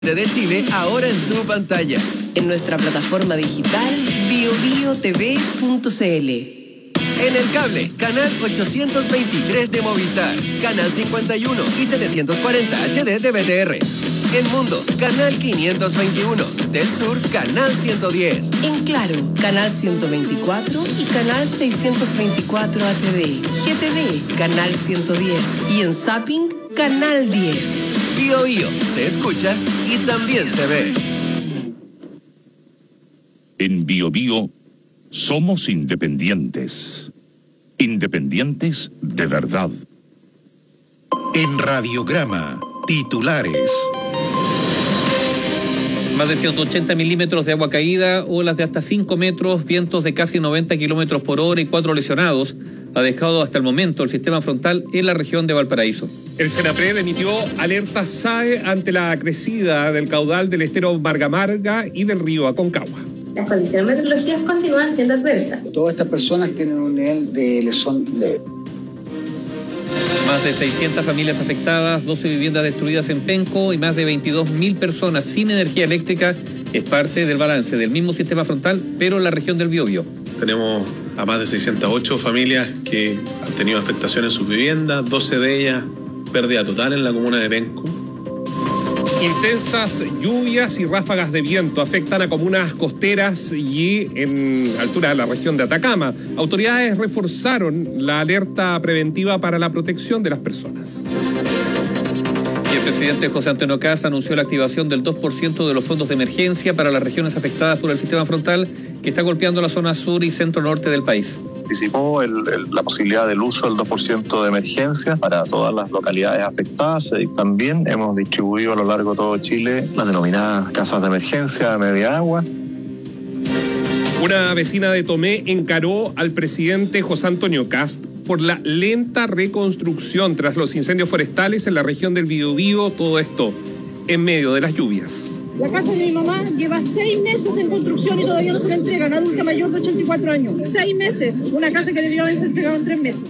de Chile, ahora en tu pantalla. En nuestra plataforma digital biobiotv.cl. En el cable, canal 823 de Movistar, canal 51 y 740 HD de BTR. En Mundo, canal 521. Del Sur, canal 110. En Claro, canal 124 y canal 624 HD. GTV, canal 110. Y en Zapping, canal 10. Bio Bio, se escucha y también se ve. En Bio Bio somos independientes. Independientes de verdad. En Radiograma, titulares. Más de 180 milímetros de agua caída, olas de hasta 5 metros, vientos de casi 90 kilómetros por hora y 4 lesionados ha dejado hasta el momento el sistema frontal en la región de Valparaíso. El Senapred emitió alerta SAE ante la crecida del caudal del estero Marga Marga y del río Aconcagua. Las condiciones meteorológicas continúan siendo adversas. Todas estas personas tienen un nivel de lesión leve. Más de 600 familias afectadas, 12 viviendas destruidas en Penco y más de 22.000 personas sin energía eléctrica es parte del balance del mismo sistema frontal, pero en la región del Biobío. Tenemos a más de 608 familias que han tenido afectación en sus viviendas, 12 de ellas pérdida total en la comuna de Penco. Intensas lluvias y ráfagas de viento afectan a comunas costeras y en altura de la región de Atacama. Autoridades reforzaron la alerta preventiva para la protección de las personas. Y el presidente José Antonio Kast anunció la activación del 2% de los fondos de emergencia para las regiones afectadas por el sistema frontal que está golpeando la zona sur y centro-norte del país. Anticipó la posibilidad del uso del 2% de emergencia para todas las localidades afectadas. También hemos distribuido a lo largo de todo Chile las denominadas casas de emergencia a media agua. Una vecina de Tomé encaró al presidente José Antonio Kast por la lenta reconstrucción tras los incendios forestales en la región del Biobío, todo esto en medio de las lluvias. La casa de mi mamá lleva 6 meses en construcción y todavía no se la entregan, adulta mayor de 84 años. 6 meses, una casa que debió haberse entregado en 3 meses.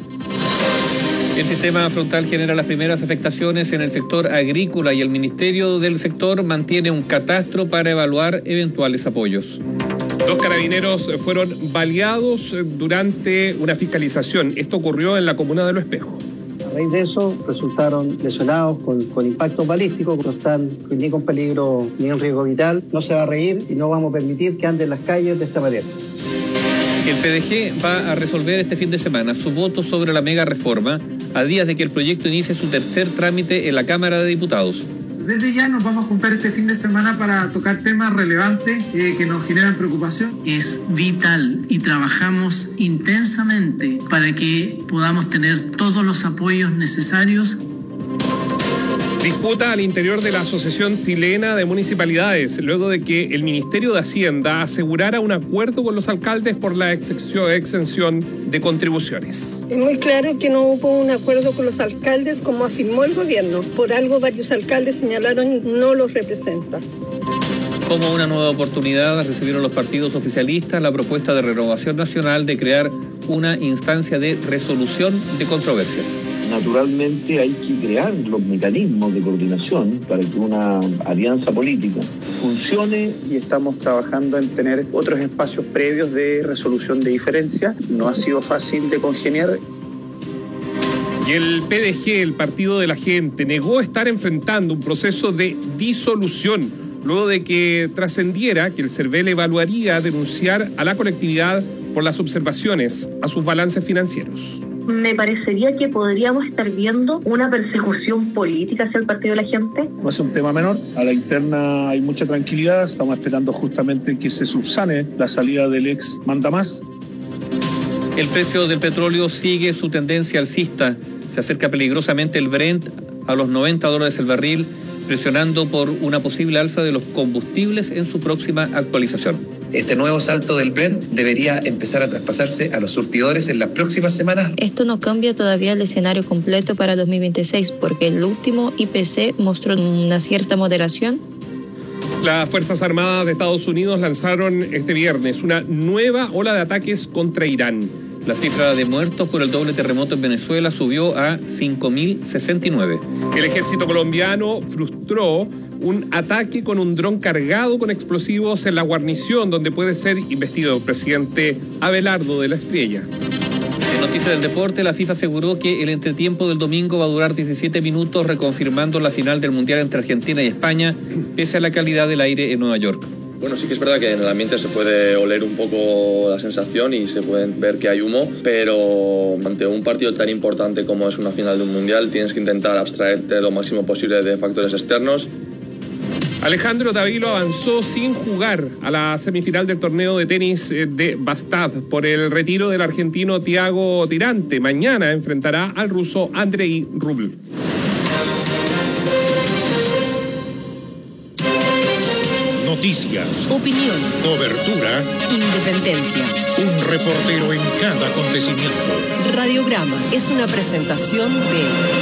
El sistema frontal genera las primeras afectaciones en el sector agrícola y el Ministerio del Sector mantiene un catastro para evaluar eventuales apoyos. 2 carabineros fueron baleados durante una fiscalización. Esto ocurrió en la comuna de Lo Espejo. A raíz de eso resultaron lesionados con impacto balístico, no están ni con peligro ni en riesgo vital. No se va a reír y no vamos a permitir que anden en las calles de esta manera. El PDG va a resolver este fin de semana su voto sobre la mega reforma a días de que el proyecto inicie su tercer trámite en la Cámara de Diputados. Desde ya nos vamos a juntar este fin de semana para tocar temas relevantes que nos generan preocupación. Es vital y trabajamos intensamente para que podamos tener todos los apoyos necesarios. Disputa al interior de la Asociación Chilena de Municipalidades, luego de que el Ministerio de Hacienda asegurara un acuerdo con los alcaldes por la exención de contribuciones. Es muy claro que no hubo un acuerdo con los alcaldes, como afirmó el gobierno. Por algo varios alcaldes señalaron no los representa. Como una nueva oportunidad, recibieron los partidos oficialistas la propuesta de Renovación Nacional de crear una instancia de resolución de controversias. Naturalmente hay que crear los mecanismos de coordinación para que una alianza política funcione y estamos trabajando en tener otros espacios previos de resolución de diferencias. No ha sido fácil de congeniar. Y el PDG, el Partido de la Gente, negó estar enfrentando un proceso de disolución luego de que trascendiera que el CERVEL evaluaría denunciar a la colectividad por las observaciones a sus balances financieros. Me parecería que podríamos estar viendo una persecución política hacia el Partido de la Gente. No es un tema menor, a la interna hay mucha tranquilidad, estamos esperando justamente que se subsane la salida del ex mandamás. El precio del petróleo sigue su tendencia alcista, se acerca peligrosamente el Brent a los $90 el barril, presionando por una posible alza de los combustibles en su próxima actualización. Este nuevo salto del Brent debería empezar a traspasarse a los surtidores en las próximas semanas. Esto no cambia todavía el escenario completo para 2026 porque el último IPC mostró una cierta moderación. Las Fuerzas Armadas de Estados Unidos lanzaron este viernes una nueva ola de ataques contra Irán. La cifra de muertos por el doble terremoto en Venezuela subió a 5.069. El ejército colombiano frustró un ataque con un dron cargado con explosivos en la guarnición donde puede ser investido el presidente Abelardo de la Espriella. En noticias del deporte, la FIFA aseguró que el entretiempo del domingo va a durar 17 minutos, reconfirmando la final del Mundial entre Argentina y España, pese a la calidad del aire en Nueva York. Bueno, sí que es verdad que en el ambiente se puede oler un poco la sensación y se pueden ver que hay humo, pero ante un partido tan importante como es una final de un mundial tienes que intentar abstraerte lo máximo posible de factores externos. Alejandro Davilo avanzó sin jugar a la semifinal del torneo de tenis de Bastad por el retiro del argentino Thiago Tirante. Mañana enfrentará al ruso Andrei Rublev. Noticias, opinión, cobertura, independencia. Un reportero en cada acontecimiento. Radiograma es una presentación de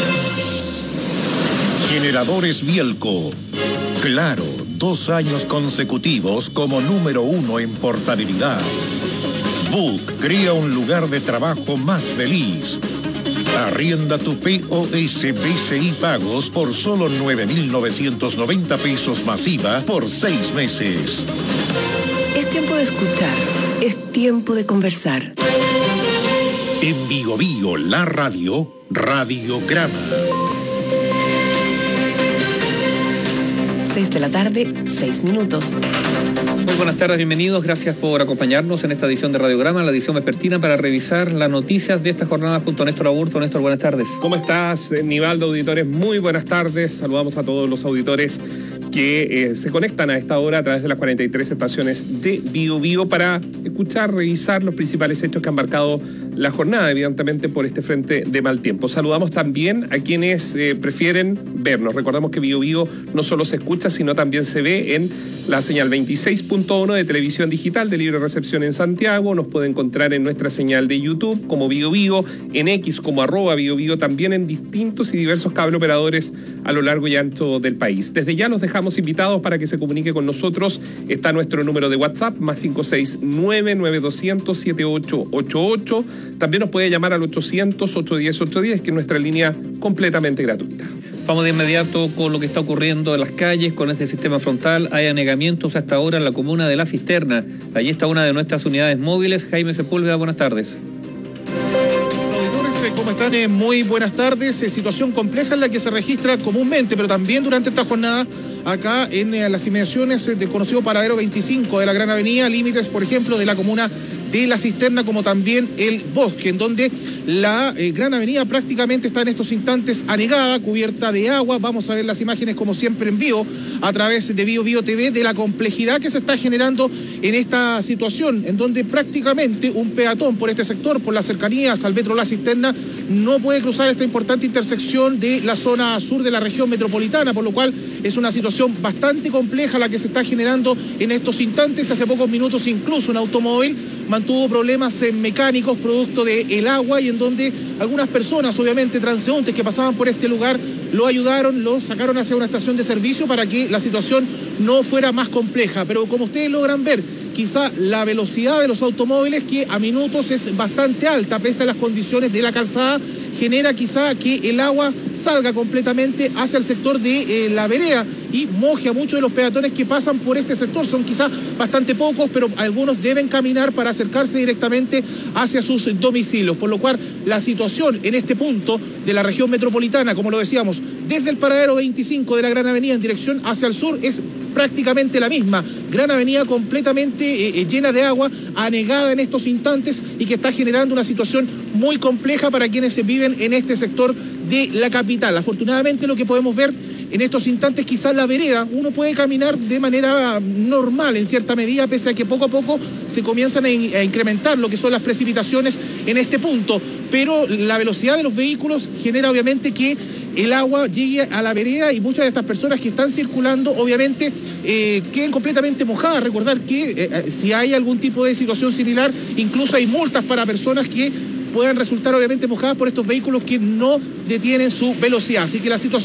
Generadores Bielco. Claro, 2 años consecutivos como número 1 en portabilidad. Book crea un lugar de trabajo más feliz. Arrienda tu POS BCI Pagos por solo 9.990 pesos masiva por 6 meses. Es tiempo de escuchar, es tiempo de conversar. En Bio Bio, la radio, Radiograma. 6 de la tarde, 6 minutos. Muy buenas tardes, bienvenidos. Gracias por acompañarnos en esta edición de Radiograma, la edición vespertina para revisar las noticias de esta jornada junto a Néstor Aburto. Néstor, buenas tardes. ¿Cómo estás, Nivaldo, auditores? Muy buenas tardes. Saludamos a todos los auditores que se conectan a esta hora a través de las 43 estaciones de Bio Bio para escuchar, revisar los principales hechos que han marcado la jornada, evidentemente por este frente de mal tiempo. Saludamos también a quienes prefieren vernos. Recordamos que Bio Bio no solo se escucha, sino también se ve en la señal 26.1 de televisión digital de libre recepción en Santiago. Nos puede encontrar en nuestra señal de YouTube como Bio Bio, en X como @BioBio, también en distintos y diversos cable operadores a lo largo y ancho del país. Desde ya los dejamos invitados para que se comunique con nosotros. Está nuestro número de WhatsApp, más 569-9200-7888. También nos puede llamar al 800-810-810, que es nuestra línea completamente gratuita. Vamos de inmediato con lo que está ocurriendo en las calles con este sistema frontal. Hay anegamientos hasta ahora en la comuna de La Cisterna. Allí está una de nuestras unidades móviles. Jaime Sepúlveda, buenas tardes. ¿Cómo están? Muy buenas tardes. Situación compleja en la que se registra comúnmente, pero también durante esta jornada acá en las inmediaciones del conocido paradero 25 de la Gran Avenida, límites, por ejemplo, de la comuna de La Cisterna, como también el Bosque, en donde la Gran Avenida prácticamente está en estos instantes anegada, cubierta de agua. Vamos a ver las imágenes, como siempre, en vivo a través de Bio Bio TV, de la complejidad que se está generando en esta situación, en donde prácticamente un peatón por este sector, por las cercanías al metro La Cisterna, no puede cruzar esta importante intersección de la zona sur de la región metropolitana, por lo cual es una situación bastante compleja la que se está generando en estos instantes. Hace pocos minutos incluso un automóvil mantuvo problemas mecánicos producto del agua, y en donde algunas personas, obviamente transeúntes que pasaban por este lugar, lo ayudaron, lo sacaron hacia una estación de servicio para que la situación no fuera más compleja. Pero como ustedes logran ver, quizá la velocidad de los automóviles, que a minutos es bastante alta, pese a las condiciones de la calzada, genera quizá que el agua salga completamente hacia el sector de la vereda y moje a muchos de los peatones que pasan por este sector. Son quizá bastante pocos, pero algunos deben caminar para acercarse directamente hacia sus domicilios, por lo cual la situación en este punto de la región metropolitana, como lo decíamos, desde el paradero 25 de la Gran Avenida en dirección hacia el sur, es prácticamente la misma. Gran Avenida completamente llena de agua, anegada en estos instantes, y que está generando una situación muy compleja para quienes viven en este sector de la capital. Afortunadamente, lo que podemos ver en estos instantes, quizás la vereda, uno puede caminar de manera normal en cierta medida, pese a que poco a poco se comienzan a incrementar lo que son las precipitaciones en este punto, pero la velocidad de los vehículos genera obviamente que el agua llegue a la vereda, y muchas de estas personas que están circulando obviamente queden completamente mojadas. Recordar que si hay algún tipo de situación similar, incluso hay multas para personas que puedan resultar obviamente mojadas por estos vehículos que no detienen su velocidad. Así que la situación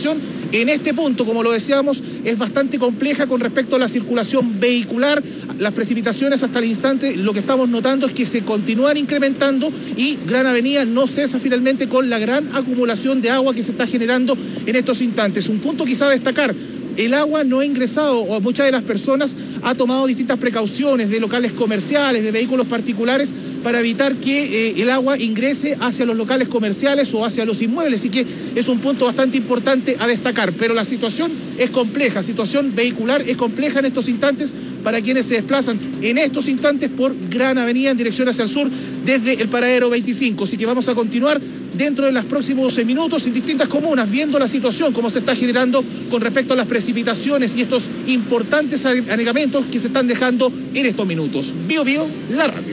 En este punto, como lo decíamos, es bastante compleja con respecto a la circulación vehicular. Las precipitaciones hasta el instante, lo que estamos notando es que se continúan incrementando y Gran Avenida no cesa finalmente con la gran acumulación de agua que se está generando en estos instantes. Un punto quizá a destacar: el agua no ha ingresado, o muchas de las personas han tomado distintas precauciones de locales comerciales, de vehículos particulares, para evitar que el agua ingrese hacia los locales comerciales o hacia los inmuebles, y que es un punto bastante importante a destacar. Pero la situación es compleja, situación vehicular es compleja en estos instantes para quienes se desplazan en estos instantes por Gran Avenida en dirección hacia el sur desde el paradero 25. Así que vamos a continuar dentro de los próximos minutos en distintas comunas, viendo la situación, cómo se está generando con respecto a las precipitaciones y estos importantes anegamientos que se están dejando en estos minutos. Bio Bio, la radio.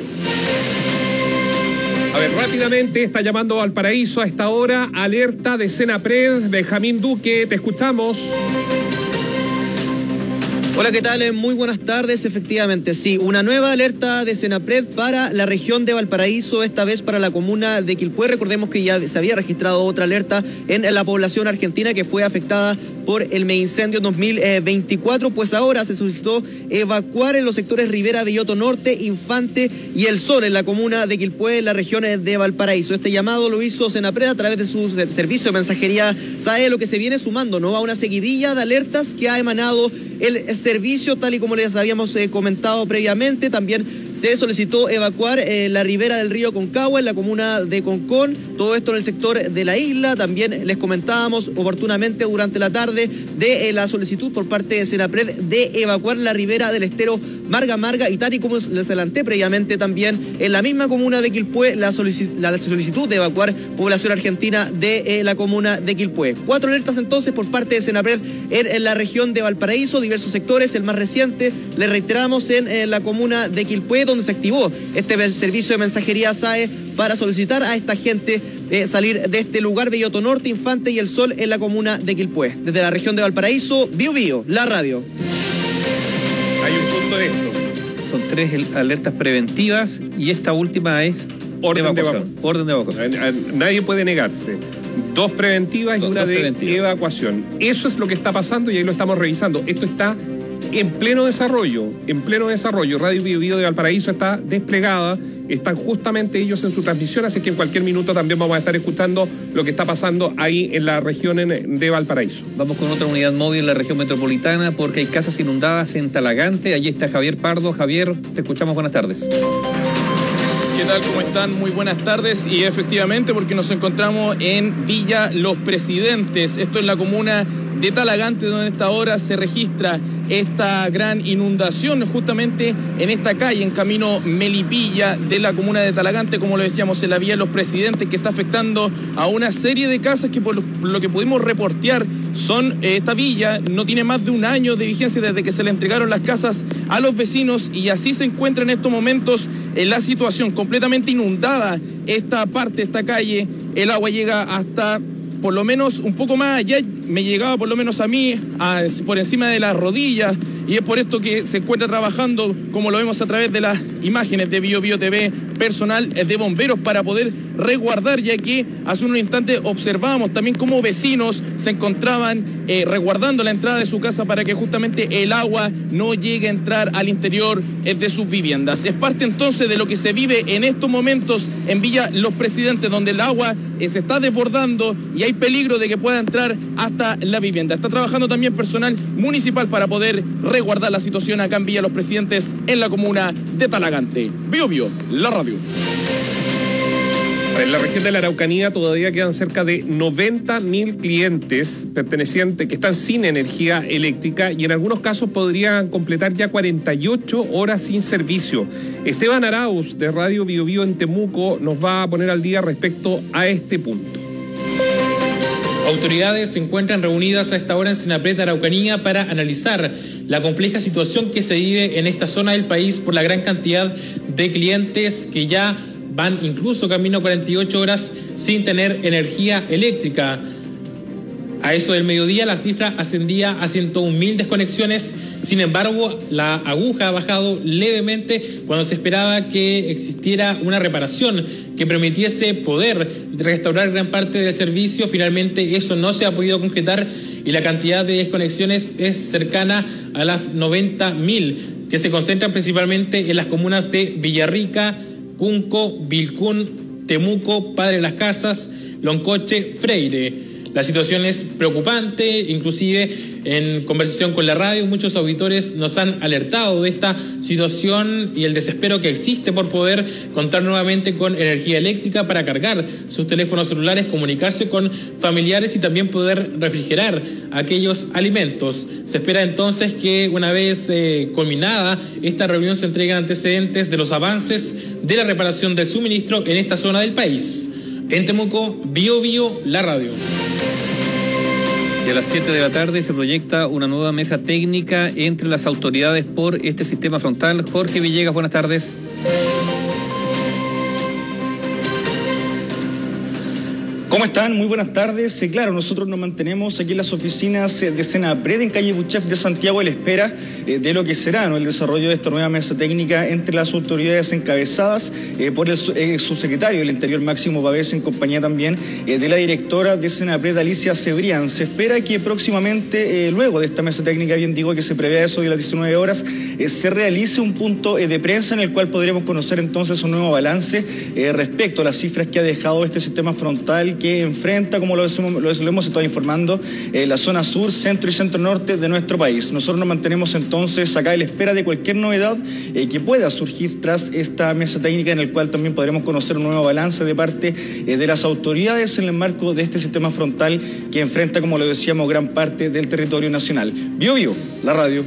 A ver, rápidamente está llamando Valparaíso a esta hora, alerta de Senapred. Benjamín Duque, te escuchamos. Hola, ¿qué tal? Muy buenas tardes. Efectivamente, sí, una nueva alerta de Senapred para la región de Valparaíso, esta vez para la comuna de Quilpué. Recordemos que ya se había registrado otra alerta en la población argentina que fue afectada por el megaincendio 2024, pues ahora se solicitó evacuar en los sectores Rivera, Belloto Norte, Infante y El Sol, en la comuna de Quilpué, en la región de Valparaíso. Este llamado lo hizo Senapred a través de su servicio de mensajería SAE, lo que se viene sumando, ¿no?, a una seguidilla de alertas que ha emanado el servicio, tal y como les habíamos comentado previamente. También se solicitó evacuar la ribera del río Concagua en la comuna de Concón, todo esto en el sector de la isla. También les comentábamos oportunamente durante la tarde de la solicitud por parte de Senapred de evacuar la ribera del estero Marga Marga, y tal y como les adelanté previamente, también en la misma comuna de Quilpué la solicitud de evacuar población argentina de la comuna de Quilpué. 4 alertas entonces por parte de Senapred en la región de Valparaíso, diversos sectores. El más reciente, le reiteramos, en la comuna de Quilpué, donde se activó este servicio de mensajería SAE para solicitar a esta gente salir de este lugar. Belloto Norte, Infante y El Sol en la comuna de Quilpué. Desde la región de Valparaíso, Bio Bio, la radio. Hay un punto de esto. Son 3 alertas preventivas y esta última es orden de evacuación. Nadie puede negarse. 2 preventivas y una de evacuación. Eso es lo que está pasando y ahí lo estamos revisando. Esto está en pleno desarrollo, Radio Bio Bio de Valparaíso está desplegada, están justamente ellos en su transmisión, así que en cualquier minuto también vamos a estar escuchando lo que está pasando ahí en la región de Valparaíso. Vamos con otra unidad móvil en la región metropolitana porque hay casas inundadas en Talagante. Allí está Javier Pardo. Javier, te escuchamos, buenas tardes. ¿Qué tal? ¿Cómo están? Muy buenas tardes. Y efectivamente, porque nos encontramos en Villa Los Presidentes, esto es la comuna de Talagante, donde a esta hora se registra esta gran inundación justamente en esta calle, en camino Melipilla de la comuna de Talagante, como lo decíamos, en la Villa Los Presidentes, que está afectando a una serie de casas que por lo que pudimos reportear esta villa no tiene más de 1 año de vigencia desde que se le entregaron las casas a los vecinos, y así se encuentra en estos momentos en la situación, completamente inundada esta calle. El agua llega hasta por lo menos un poco más allá, me llegaba por lo menos a mí por encima de las rodillas, y es por esto que se encuentra trabajando, como lo vemos a través de las imágenes de Bio Bio TV, personal de bomberos para poder resguardar, ya que hace unos instantes observábamos también cómo vecinos se encontraban resguardando la entrada de su casa para que justamente el agua no llegue a entrar al interior de sus viviendas. Es parte entonces de lo que se vive en estos momentos en Villa Los Presidentes, donde el agua se está desbordando y hay peligro de que pueda entrar hasta la vivienda. Está trabajando también personal municipal para poder resguardar la situación acá en Villa Los Presidentes, en la comuna de Talagante. Bio Bio, la radio. En la región de la Araucanía todavía quedan cerca de 90.000 clientes pertenecientes que están sin energía eléctrica y en algunos casos podrían completar ya 48 horas sin servicio. Esteban Arauz de Radio Bio Bio en Temuco nos va a poner al día respecto a este punto. Autoridades se encuentran reunidas a esta hora en Senapred, Araucanía, para analizar la compleja situación que se vive en esta zona del país por la gran cantidad de clientes que ya van incluso camino 48 horas sin tener energía eléctrica. A eso del mediodía la cifra ascendía a 101.000 desconexiones. Sin embargo, la aguja ha bajado levemente cuando se esperaba que existiera una reparación que permitiese poder restaurar gran parte del servicio. Finalmente eso no se ha podido concretar y la cantidad de desconexiones es cercana a las 90.000, que se concentran principalmente en las comunas de Villarrica, Cunco, Vilcún, Temuco, Padre Las Casas, Loncoche, Freire. La situación es preocupante, inclusive en conversación con la radio, muchos auditores nos han alertado de esta situación y el desespero que existe por poder contar nuevamente con energía eléctrica para cargar sus teléfonos celulares, comunicarse con familiares y también poder refrigerar aquellos alimentos. Se espera entonces que una vez culminada esta reunión se entreguen antecedentes de los avances de la reparación del suministro en esta zona del país. En Temuco, Bio Bio, la radio. Y a las 7 de la tarde se proyecta una nueva mesa técnica entre las autoridades por este sistema frontal. Jorge Villegas, buenas tardes. ¿Cómo están? Muy buenas tardes. Claro, nosotros nos mantenemos aquí en las oficinas de Senapred en calle Buchef de Santiago a la espera de lo que será, ¿no?, el desarrollo de esta nueva mesa técnica entre las autoridades encabezadas por el subsecretario del Interior Máximo Pavés, en compañía también de la directora de Senapred, Alicia Cebrián. Se espera que próximamente, luego de esta mesa técnica, bien digo, que se prevé eso de las 19 horas, se realice un punto de prensa en el cual podremos conocer entonces un nuevo balance respecto a las cifras que ha dejado este sistema frontal que enfrenta, como lo hemos estado informando, la zona sur, centro y centro norte de nuestro país. Nosotros nos mantenemos entonces acá a la espera de cualquier novedad que pueda surgir tras esta mesa técnica, en el cual también podremos conocer un nuevo balance de parte de las autoridades en el marco de este sistema frontal que enfrenta, como lo decíamos, gran parte del territorio nacional. Bio Bio, la radio.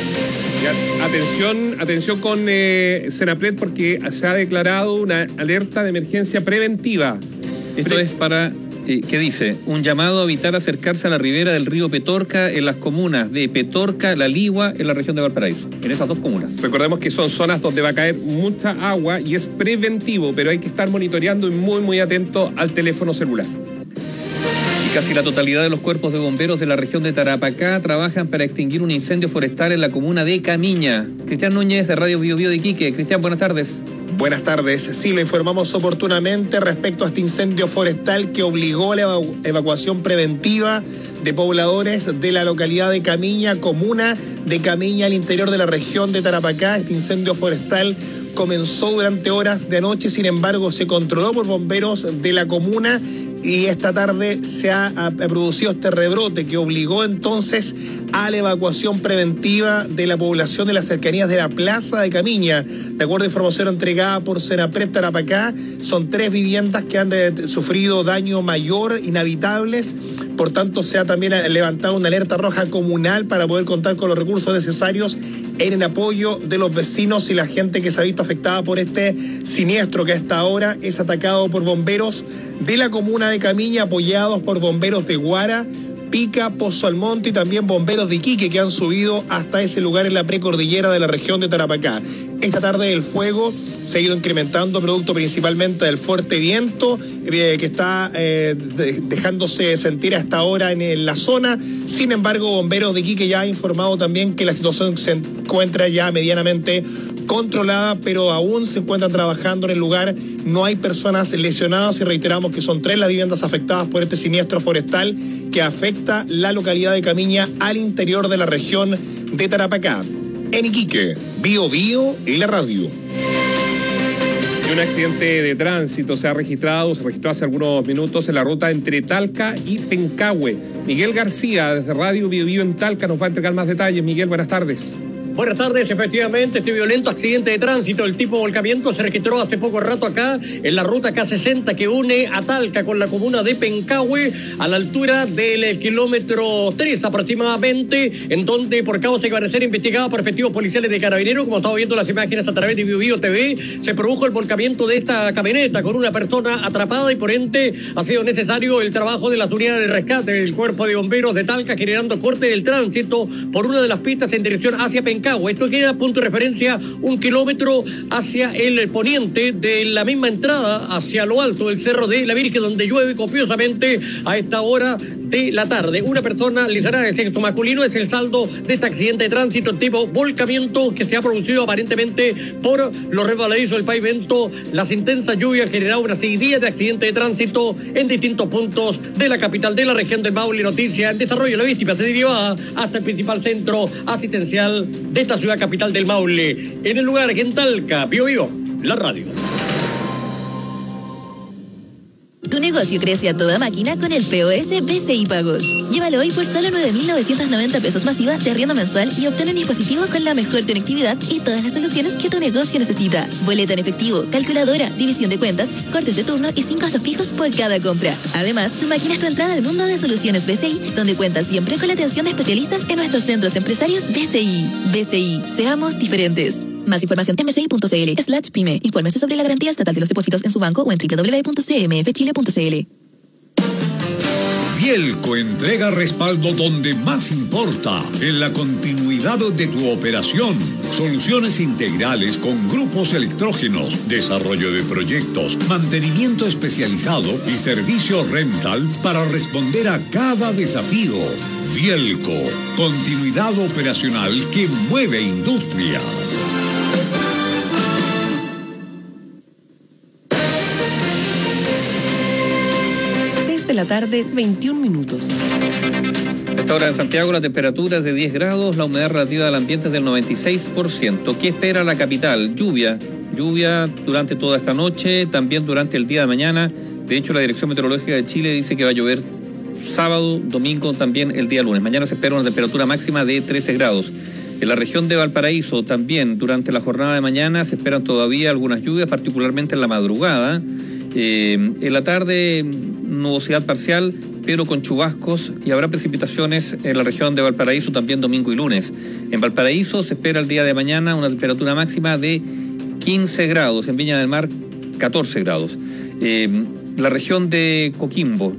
Atención con Senapred, porque se ha declarado una alerta de emergencia preventiva. Esto es para, ¿qué dice? Un llamado a evitar acercarse a la ribera del río Petorca en las comunas de Petorca, La Ligua, en la región de Valparaíso, en esas dos comunas. Recordemos que son zonas donde va a caer mucha agua y es preventivo, pero hay que estar monitoreando y muy atento al teléfono celular. Y casi la totalidad de los cuerpos de bomberos de la región de Tarapacá trabajan para extinguir un incendio forestal en la comuna de Camiña. Cristian Núñez, de Radio Bio Bio de Iquique. Cristian, buenas tardes. Buenas tardes. Sí, lo informamos oportunamente respecto a este incendio forestal que obligó a la evacuación preventiva de pobladores de la localidad de Camiña, comuna de Camiña, al interior de la región de Tarapacá. Este incendio forestal comenzó durante horas de anoche, sin embargo se controló por bomberos de la comuna y esta tarde se ha producido este rebrote que obligó entonces a la evacuación preventiva de la población de las cercanías de la plaza de Camiña. De acuerdo a información entregada por Senapred Tarapacá, son 3 viviendas que han sufrido daño mayor, inhabitables. Por tanto, se ha también levantado una alerta roja comunal para poder contar con los recursos necesarios en el apoyo de los vecinos y la gente que se ha visto afectada por este siniestro que hasta ahora es atacado por bomberos de la comuna de Camiña, apoyados por bomberos de Guara, Pica, Pozo Almonte y también bomberos de Iquique, que han subido hasta ese lugar en la precordillera de la región de Tarapacá. Esta tarde el fuego se ha ido incrementando, producto principalmente del fuerte viento que está dejándose sentir hasta ahora en la zona. Sin embargo, bomberos de Iquique ya ha informado también que la situación se encuentra ya medianamente controlada, pero aún se encuentran trabajando en el lugar. No hay personas lesionadas y reiteramos que son 3 las viviendas afectadas por este siniestro forestal que afecta la localidad de Camiña al interior de la región de Tarapacá. En Iquique, Bio Bio y la radio. Y un accidente de tránsito se registró hace algunos minutos en la ruta entre Talca y Pencahue. Miguel García, desde Radio Bio Bio en Talca, nos va a entregar más detalles. Miguel, buenas tardes. Buenas tardes, efectivamente, este violento accidente de tránsito, el tipo de volcamiento se registró hace poco rato acá, en la ruta K60 que une a Talca con la comuna de Pencahue, a la altura del kilómetro 3 aproximadamente, en donde por causa que va a ser investigada por efectivos policiales de Carabineros, como estamos viendo las imágenes a través de Bio Bio TV, se produjo el volcamiento de esta camioneta con una persona atrapada y por ende ha sido necesario el trabajo de las unidades de rescate del Cuerpo de Bomberos de Talca, generando corte del tránsito por una de las pistas en dirección hacia Pencahue. Esto queda, punto de referencia, 1 kilómetro hacia el poniente de la misma entrada hacia lo alto del Cerro de la Virgen, donde llueve copiosamente a esta hora de la tarde. Una persona lesionada de sexo masculino es el saldo de este accidente de tránsito tipo volcamiento que se ha producido aparentemente por los resbaladizos del pavimento. Las intensas lluvias han generado una seguidilla de accidentes de tránsito en distintos puntos de la capital de la región del Maule. Noticia en desarrollo, la víctima se derivaba hasta el principal centro asistencial de esta ciudad capital del Maule. En el lugar, en Talca, Bio, la radio. Tu negocio crece a toda máquina con el POS BCI Pagos. Llévalo hoy por solo 9.990 pesos masiva de arriendo mensual y obtén un dispositivo con la mejor conectividad y todas las soluciones que tu negocio necesita. Boleta en efectivo, calculadora, división de cuentas, cortes de turno y 5 gastos fijos por cada compra. Además, tu máquina es tu entrada al mundo de soluciones BCI, donde cuentas siempre con la atención de especialistas en nuestros centros empresarios BCI. BCI, seamos diferentes. Más información en bci.cl/pyme. Infórmese sobre la garantía estatal de los depósitos en su banco o en www.cmfchile.cl. Vielco entrega respaldo donde más importa, en la continuidad de tu operación. Soluciones integrales con grupos electrógenos, desarrollo de proyectos, mantenimiento especializado y servicio rental para responder a cada desafío. Vielco, continuidad operacional que mueve industrias. 6 de la tarde, 21 minutos. A esta hora en Santiago la temperatura es de 10 grados, la humedad relativa del ambiente es del 96%. ¿Qué espera la capital? Lluvia durante toda esta noche, también durante el día de mañana. De hecho, la Dirección Meteorológica de Chile dice que va a llover sábado, domingo, también el día lunes. Mañana se espera una temperatura máxima de 13 grados. En la región de Valparaíso también durante la jornada de mañana se esperan todavía algunas lluvias, particularmente en la madrugada. En la tarde nubosidad parcial, pero con chubascos, y habrá precipitaciones en la región de Valparaíso también domingo y lunes. En Valparaíso se espera el día de mañana una temperatura máxima de 15 grados, en Viña del Mar 14 grados. La región de Coquimbo,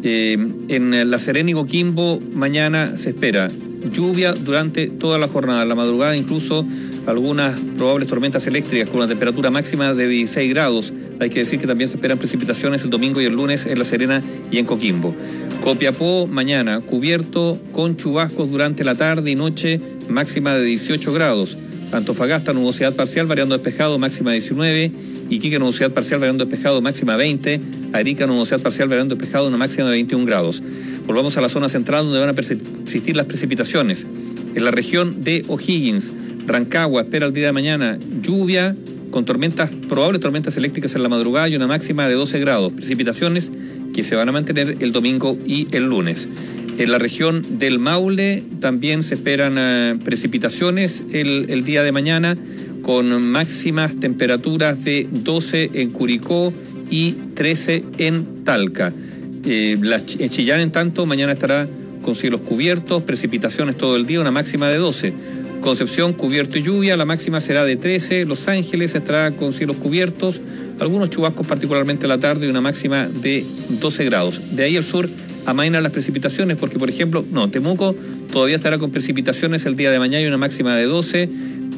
en La Serena y Coquimbo mañana se espera lluvia durante toda la jornada, en la madrugada incluso algunas probables tormentas eléctricas con una temperatura máxima de 16 grados. Hay que decir que también se esperan precipitaciones el domingo y el lunes en La Serena y en Coquimbo. Copiapó mañana cubierto con chubascos durante la tarde y noche, máxima de 18 grados. Antofagasta nubosidad parcial variando despejado, máxima de 19. Iquique nubosidad parcial variando despejado, máxima 20. Arica nubosidad parcial variando despejado, una máxima de 21 grados. Volvamos a la zona central donde van a persistir las precipitaciones. En la región de O'Higgins, Rancagua espera el día de mañana lluvia con probables tormentas eléctricas en la madrugada y una máxima de 12 grados. Precipitaciones que se van a mantener el domingo y el lunes. En la región del Maule también se esperan precipitaciones el día de mañana con máximas temperaturas de 12 en Curicó y 13 en Talca. Chillán, en tanto, mañana estará con cielos cubiertos, precipitaciones todo el día, una máxima de 12. Concepción, cubierto y lluvia, la máxima será de 13. Los Ángeles estará con cielos cubiertos, algunos chubascos particularmente a la tarde y una máxima de 12 grados. De ahí al sur amainan las precipitaciones porque, por ejemplo, Temuco todavía estará con precipitaciones el día de mañana y una máxima de 12.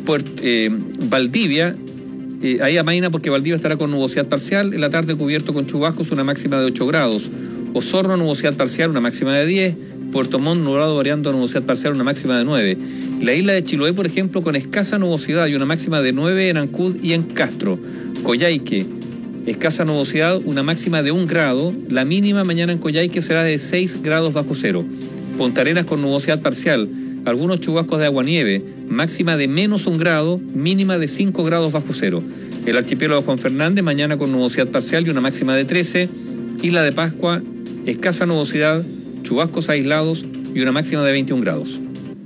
Valdivia, ahí amaina porque Valdivia estará con nubosidad parcial, en la tarde cubierto con chubascos, una máxima de 8 grados. Osorno, nubosidad parcial, una máxima de 10. Puerto Montt, nublado variando a nubosidad parcial, una máxima de 9. La isla de Chiloé, por ejemplo, con escasa nubosidad y una máxima de 9 en Ancud y en Castro. Coyhaique, escasa nubosidad, una máxima de 1 grado. La mínima mañana en Coyhaique será de 6 grados bajo cero. Punta Arenas con nubosidad parcial, algunos chubascos de aguanieve, máxima de -1 grado, mínima de 5 grados bajo cero. El archipiélago de Juan Fernández, mañana con nubosidad parcial y una máxima de 13. Isla de Pascua, escasa nubosidad, chubascos aislados y una máxima de 21 grados.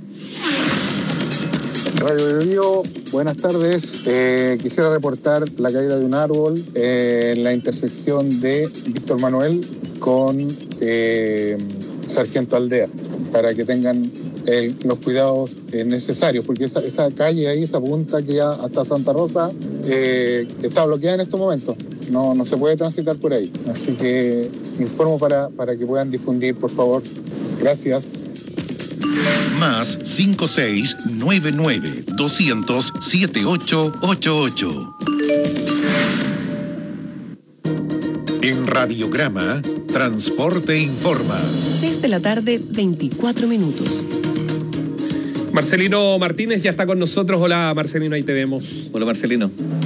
Radio Bio, buenas tardes. Quisiera reportar la caída de un árbol en la intersección de Víctor Manuel con Sargento Aldea, para que tengan los cuidados necesarios, porque esa calle ahí, esa punta que ya hasta Santa Rosa está bloqueada en estos momentos. No se puede transitar por ahí. Así que informo para que puedan difundir, por favor. Gracias. Más 5699-200-7888. En Radiograma, Transporte Informa. 6 de la tarde, 24 minutos. Marcelino Martínez ya está con nosotros. Hola Marcelino, ahí te vemos. Hola Marcelino.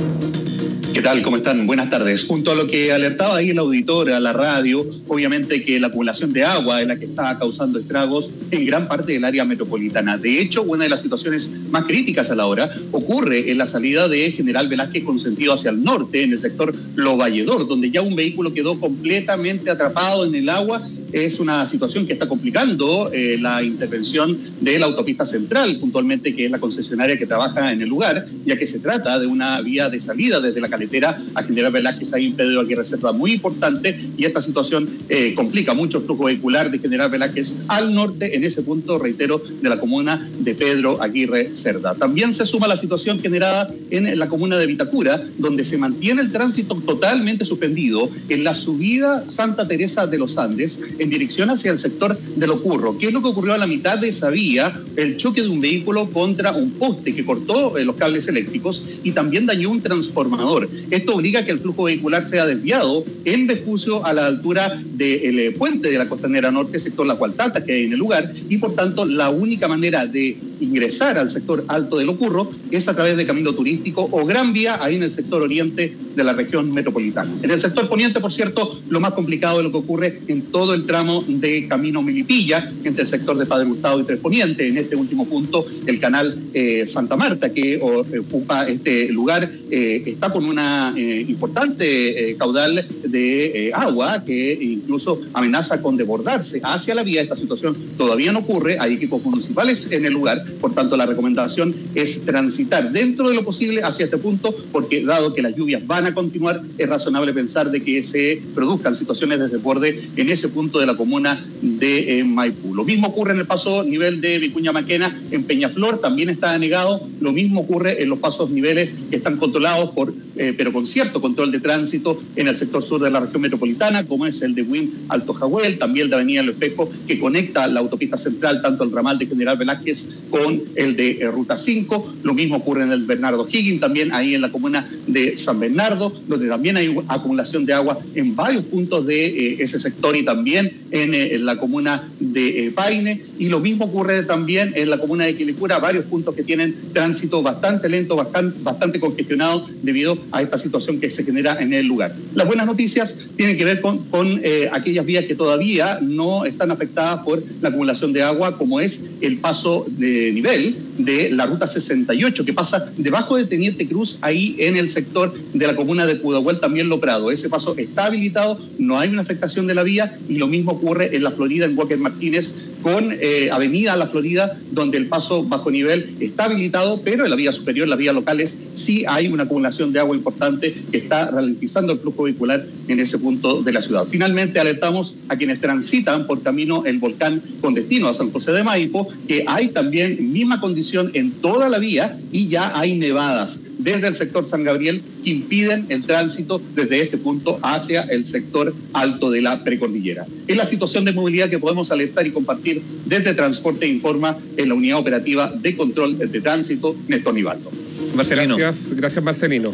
¿Qué tal? ¿Cómo están? Buenas tardes. Junto a lo que alertaba ahí el auditor a la radio, obviamente que la acumulación de agua es la que está causando estragos en gran parte del área metropolitana. De hecho, una de las situaciones más críticas a la hora ocurre en la salida de General Velázquez con sentido hacia el norte, en el sector Lo Valledor, donde ya un vehículo quedó completamente atrapado en el agua. Es una situación que está complicando la intervención de la autopista central, puntualmente, que es la concesionaria que trabaja en el lugar, ya que se trata de una vía de salida desde la caletera a General Velázquez. Hay un Pedro Aguirre Cerda muy importante y esta situación complica mucho el flujo vehicular de General Velázquez al norte, en ese punto, reitero, de la comuna de Pedro Aguirre Cerda. También se suma la situación generada en la comuna de Vitacura, donde se mantiene el tránsito totalmente suspendido en la subida Santa Teresa de los Andes, en dirección hacia el sector de Lo Curro. ¿Qué es lo que ocurrió a la mitad de esa vía? El choque de un vehículo contra un poste que cortó los cables eléctricos y también dañó un transformador. Esto obliga a que el flujo vehicular sea desviado en Vespucio a la altura del puente de la Costanera Norte, sector La Cualtata, que hay en el lugar, y por tanto la única manera de ingresar al sector alto de Lo Curro es a través de camino turístico o gran vía ahí en el sector oriente de la región metropolitana. En el sector poniente, por cierto, lo más complicado de lo que ocurre en todo el tramo de camino Milipilla, entre el sector de Padre Hurtado y Tres Poniente. En este último punto, el canal Santa Marta, que ocupa este lugar, está con una importante caudal de agua que incluso amenaza con desbordarse hacia la vía. Esta situación todavía no ocurre, hay equipos municipales en el lugar, por tanto la recomendación es transitar dentro de lo posible hacia este punto, porque dado que las lluvias van a continuar, es razonable pensar de que se produzcan situaciones de desborde en ese punto de la comuna de Maipú. Lo mismo ocurre en el paso nivel de Vicuña Maquena en Peñaflor, también está anegado. Lo mismo ocurre en los pasos niveles que están controlados pero con cierto control de tránsito en el sector sur de la región metropolitana, como es el de Huim Alto Jahuel, también el de Avenida El Espejo, que conecta la autopista central, tanto el ramal de General Velázquez con el de Ruta 5. Lo mismo ocurre en el Bernardo Higgins, también ahí en la comuna de San Bernardo, donde también hay acumulación de agua en varios puntos de ese sector y también en la comuna de Paine. Y lo mismo ocurre también en la comuna de Quilicura, varios puntos que tienen tránsito bastante lento, bastante congestionado debido a esta situación que se genera en el lugar. Las buenas noticias tienen que ver con aquellas vías que todavía no están afectadas por la acumulación de agua, como es el paso de nivel de la ruta 68, que pasa debajo de Teniente Cruz, ahí en el sector de la comuna de Pudahuel, también Lo Prado. Ese paso está habilitado, no hay una afectación de la vía, y lo mismo ocurre en La Florida, en Walker Martínez, con Avenida La Florida, donde el paso bajo nivel está habilitado, pero en la vía superior, las vías locales, sí hay una acumulación de agua importante que está ralentizando el flujo vehicular en ese punto de la ciudad. Finalmente, alertamos a quienes transitan por camino El Volcán con destino a San José de Maipo, que hay también misma condición en toda la vía y ya hay nevadas desde el sector San Gabriel que impiden el tránsito desde este punto hacia el sector alto de la precordillera. Es la situación de movilidad que podemos alertar y compartir desde Transporte Informa en la unidad operativa de control de tránsito, Néstor Nivaldo. Marcelino. Gracias Marcelino.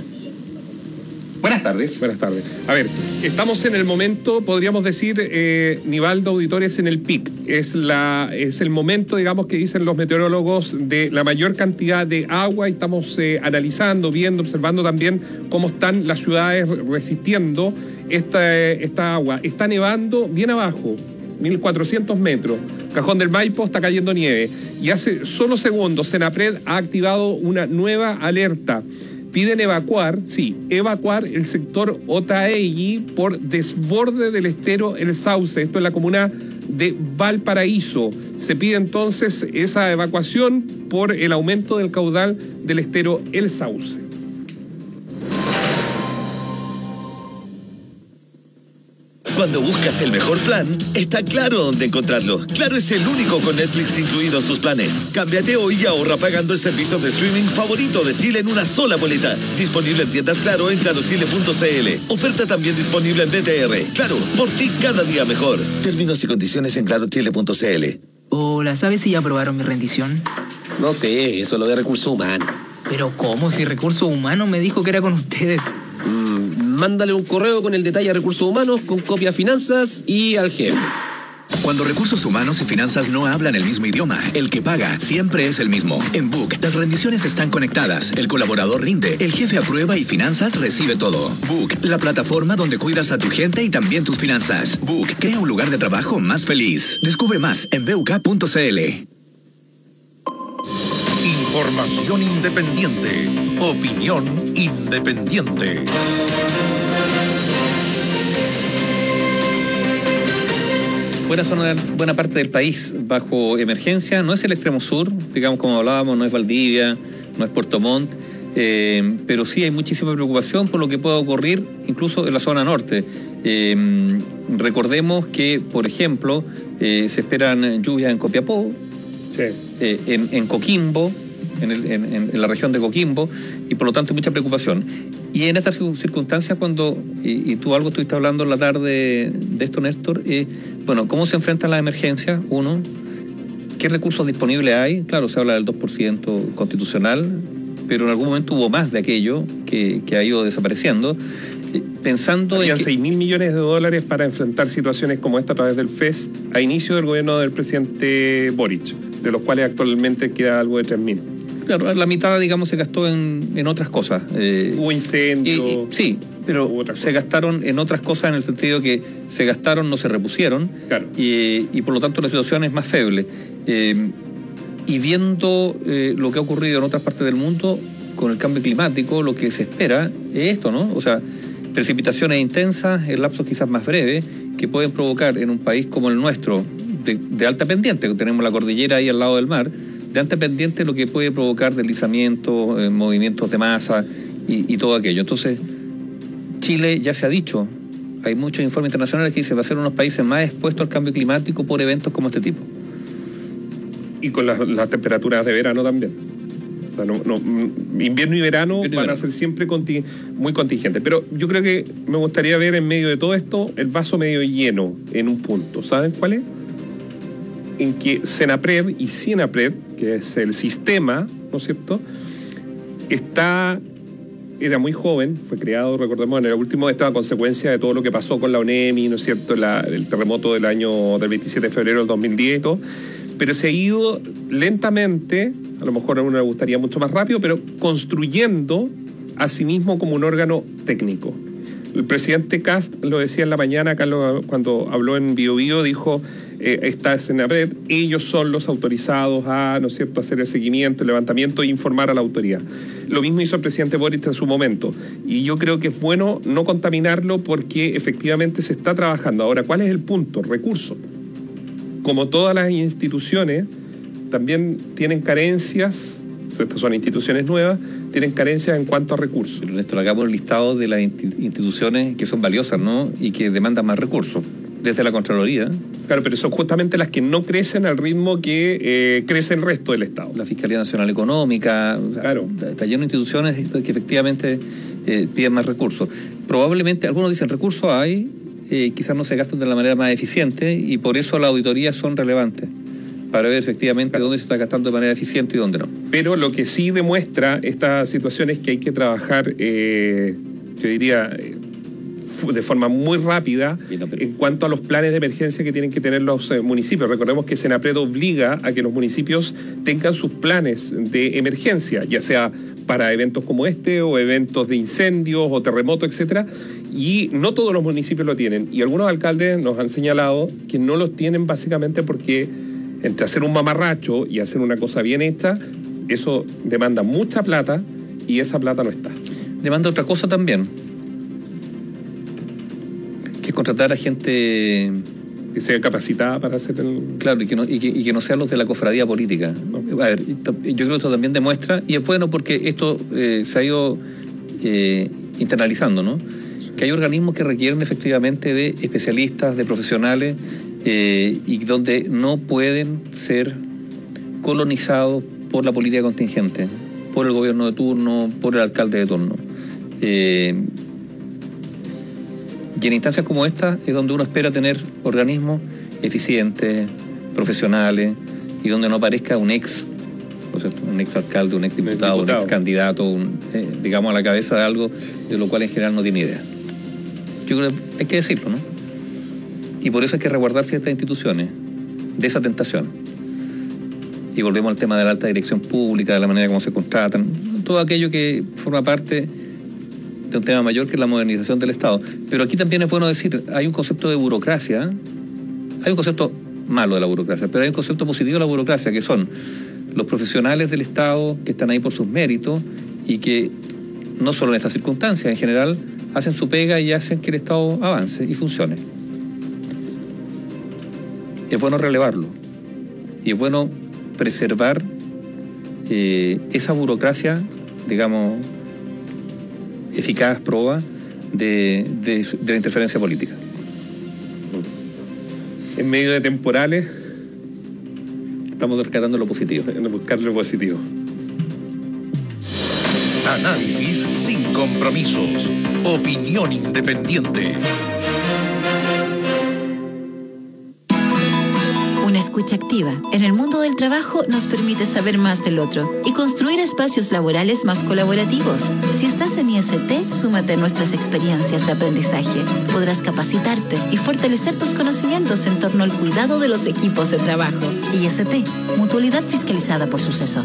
Buenas tardes. Buenas tardes. A ver, estamos en el momento, podríamos decir, Nivaldo, auditores, en el pic. Es el momento, digamos, que dicen los meteorólogos, de la mayor cantidad de agua. Y estamos analizando, viendo, observando también cómo están las ciudades resistiendo esta agua. Está nevando bien abajo, 1.400 metros. Cajón del Maipo está cayendo nieve. Y hace solo segundos, Senapred ha activado una nueva alerta. Piden evacuar el sector Otaegui por desborde del estero El Sauce. Esto es la comuna de Valparaíso. Se pide entonces esa evacuación por el aumento del caudal del estero El Sauce. Cuando buscas el mejor plan, está Claro dónde encontrarlo. Claro es el único con Netflix incluido en sus planes. Cámbiate hoy y ahorra pagando el servicio de streaming favorito de Chile en una sola boleta. Disponible en tiendas Claro en clarochile.cl. Oferta también disponible en BTR. Claro, por ti cada día mejor. Términos y condiciones en clarochile.cl. Hola, ¿sabes si ya aprobaron mi rendición? No sé, eso es lo de recursos humanos. ¿Pero cómo? Si recursos humanos me dijo que era con ustedes. Mándale un correo con el detalle a Recursos Humanos, con copia a Finanzas y al jefe. Cuando Recursos Humanos y Finanzas no hablan el mismo idioma, el que paga siempre es el mismo. En Book, las rendiciones están conectadas, el colaborador rinde, el jefe aprueba y Finanzas recibe todo. Book, la plataforma donde cuidas a tu gente y también tus finanzas. Book, crea un lugar de trabajo más feliz. Descubre más en buk.cl. Información independiente. Opinión independiente. Buena parte del país bajo emergencia. No es el extremo sur, digamos, como hablábamos, no es Valdivia, no es Puerto Montt, pero sí hay muchísima preocupación por lo que pueda ocurrir incluso en la zona norte. Recordemos que, por ejemplo, se esperan lluvias en Copiapó, en Coquimbo, en la región de Coquimbo, y por lo tanto hay mucha preocupación. Y en estas circunstancias, y tú algo estuviste hablando en la tarde de esto, Néstor, bueno, ¿cómo se enfrentan las emergencias? Uno, ¿qué recursos disponibles hay? Claro, se habla del 2% constitucional, pero en algún momento hubo más de aquello que ha ido desapareciendo. Pensando habían en 6.000 millones de dólares para enfrentar situaciones como esta a través del FES a inicio del gobierno del presidente Boric, de los cuales actualmente queda algo de 3.000. Claro, la mitad, digamos, se gastó en otras cosas. Hubo incendios. Sí, pero se gastaron en otras cosas en el sentido que se gastaron, no se repusieron. Claro. Y por lo tanto la situación es más feble. Y viendo lo que ha ocurrido en otras partes del mundo con el cambio climático, lo que se espera es esto, ¿no? O sea, precipitaciones intensas en lapsos quizás más breves que pueden provocar en un país como el nuestro, de alta pendiente, que tenemos la cordillera ahí al lado del mar, de alta pendiente lo que puede provocar deslizamientos, movimientos de masa y todo aquello. Entonces, Chile ya se ha dicho, hay muchos informes internacionales que dicen que va a ser uno de los países más expuestos al cambio climático por eventos como este tipo. Y con las temperaturas de verano también. O sea, invierno y verano van a ser siempre muy contingentes. Pero yo creo que me gustaría ver en medio de todo esto el vaso medio lleno en un punto. ¿Saben cuál es? En que Senapred y Sinapred, que es el sistema, ¿no es cierto?, era muy joven, fue creado, recordemos, en el último, esta consecuencia de todo lo que pasó con la ONEMI, ¿no es cierto?, el terremoto del 27 de febrero del 2010 y todo, pero se ha ido lentamente, a lo mejor a uno le gustaría mucho más rápido, pero construyendo a sí mismo como un órgano técnico. El presidente Kast lo decía en la mañana, cuando habló en Bio Bio, dijo, está Senapred, ellos son los autorizados a, ¿no es cierto?, hacer el seguimiento, el levantamiento e informar a la autoridad. Lo mismo hizo el presidente Boric en su momento. Y yo creo que es bueno no contaminarlo porque efectivamente se está trabajando. Ahora, ¿cuál es el punto? Recursos. Como todas las instituciones, también tienen carencias, estas son instituciones nuevas, tienen carencias en cuanto a recursos. Pero Néstor, hagamos el listado de las instituciones que son valiosas, ¿no?, y que demandan más recursos. Desde la Contraloría. Claro, pero son justamente las que no crecen al ritmo que crece el resto del Estado. La Fiscalía Nacional Económica, o sea, claro. Está lleno de instituciones que efectivamente piden más recursos. Probablemente, algunos dicen recursos hay, quizás no se gastan de la manera más eficiente y por eso las auditorías son relevantes, para ver efectivamente dónde se está gastando de manera eficiente y dónde no. Pero lo que sí demuestra esta situación es que hay que trabajar, yo diría, de forma muy rápida en cuanto a los planes de emergencia que tienen que tener los municipios. Recordemos que Senapred obliga a que los municipios tengan sus planes de emergencia, ya sea para eventos como este o eventos de incendios o terremotos, etcétera, y no todos los municipios lo tienen. Y algunos alcaldes nos han señalado que no los tienen básicamente porque entre hacer un mamarracho y hacer una cosa bien hecha, eso demanda mucha plata y esa plata no está. Demanda otra cosa también, que es contratar a gente que sea capacitada para hacer el... Claro, y que no sean los de la cofradía política. No. A ver, yo creo que esto también demuestra, y es bueno porque esto se ha ido internalizando, ¿no? Que hay organismos que requieren efectivamente de especialistas, de profesionales, y donde no pueden ser colonizados por la política contingente, por el gobierno de turno, por el alcalde de turno. Y en instancias como esta es donde uno espera tener organismos eficientes, profesionales, y donde no aparezca un ex alcalde, un ex diputado, un ex candidato, digamos, a la cabeza de algo de lo cual en general no tiene idea. Yo creo que hay que decirlo, ¿no? Y por eso hay que resguardar ciertas instituciones de esa tentación. Y volvemos al tema de la alta dirección pública, de la manera como se contratan, todo aquello que forma parte de un tema mayor que es la modernización del Estado. Pero aquí también es bueno decir, hay un concepto de burocracia, hay un concepto malo de la burocracia, pero hay un concepto positivo de la burocracia, que son los profesionales del Estado que están ahí por sus méritos y que, no solo en estas circunstancias, en general, hacen su pega y hacen que el Estado avance y funcione. Es bueno relevarlo y es bueno preservar esa burocracia, digamos, eficaz, proba de la interferencia política. En medio de temporales estamos rescatando lo positivo. En buscar lo positivo. Análisis sin compromisos. Opinión independiente. Una escucha activa en el mundo del trabajo nos permite saber más del otro y construir espacios laborales más colaborativos. Si estás en IST, súmate a nuestras experiencias de aprendizaje. Podrás capacitarte y fortalecer tus conocimientos en torno al cuidado de los equipos de trabajo. IST, Mutualidad Fiscalizada por Suceso.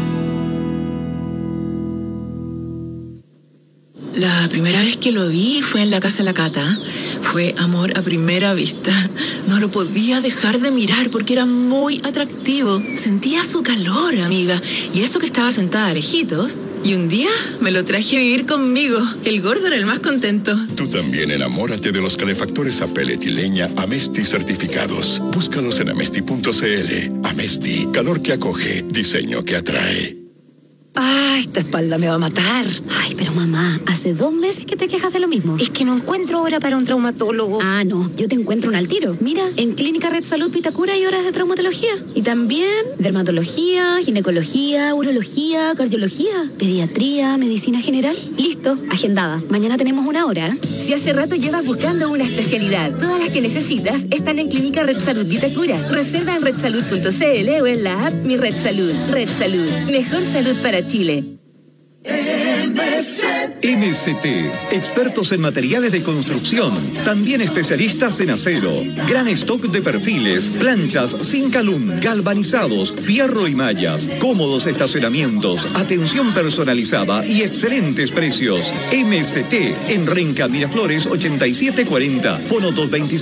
La primera vez que lo vi fue en la casa de la Cata. Fue amor a primera vista. No lo podía dejar de mirar porque era muy atractivo. Sentía su calor, amiga. Y eso que estaba sentada a lejitos. Y un día me lo traje a vivir conmigo. El gordo era el más contento. Tú también enamórate de los calefactores a pellet y leña Amesti certificados. Búscalos en amesti.cl. Amesti, calor que acoge, diseño que atrae. Ah, esta espalda me va a matar. Ay, pero mamá, hace 2 meses que te quejas de lo mismo. Es que no encuentro hora para un traumatólogo. Ah, no, yo te encuentro un al tiro. Mira, en Clínica Red Salud Vitacura hay horas de traumatología. Y también dermatología, ginecología, urología, cardiología, pediatría, medicina general. Listo, agendada. Mañana tenemos 1 hora. Si hace rato llevas buscando una especialidad, todas las que necesitas están en Clínica Red Salud Vitacura. Reserva en redsalud.cl o en la app Mi Red Salud. Red Salud, mejor salud para Chile. MST, expertos en materiales de construcción, también especialistas en acero, gran stock de perfiles, planchas, Zincalum, galvanizados, fierro y mallas, cómodos estacionamientos, atención personalizada y excelentes precios. MST, en Renca Miraflores 8740, fono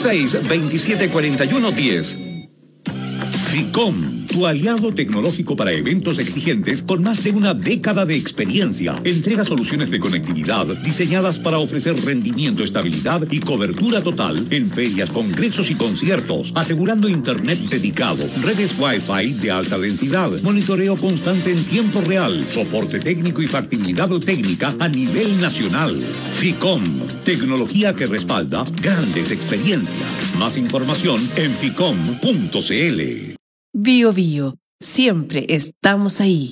226-2741-10. FICOM, tu aliado tecnológico para eventos exigentes con más de una década de experiencia. Entrega soluciones de conectividad diseñadas para ofrecer rendimiento, estabilidad y cobertura total en ferias, congresos y conciertos, asegurando internet dedicado, redes Wi-Fi de alta densidad, monitoreo constante en tiempo real, soporte técnico y factibilidad técnica a nivel nacional. FICOM, tecnología que respalda grandes experiencias. Más información en ficom.cl. Bio Bio, siempre estamos ahí.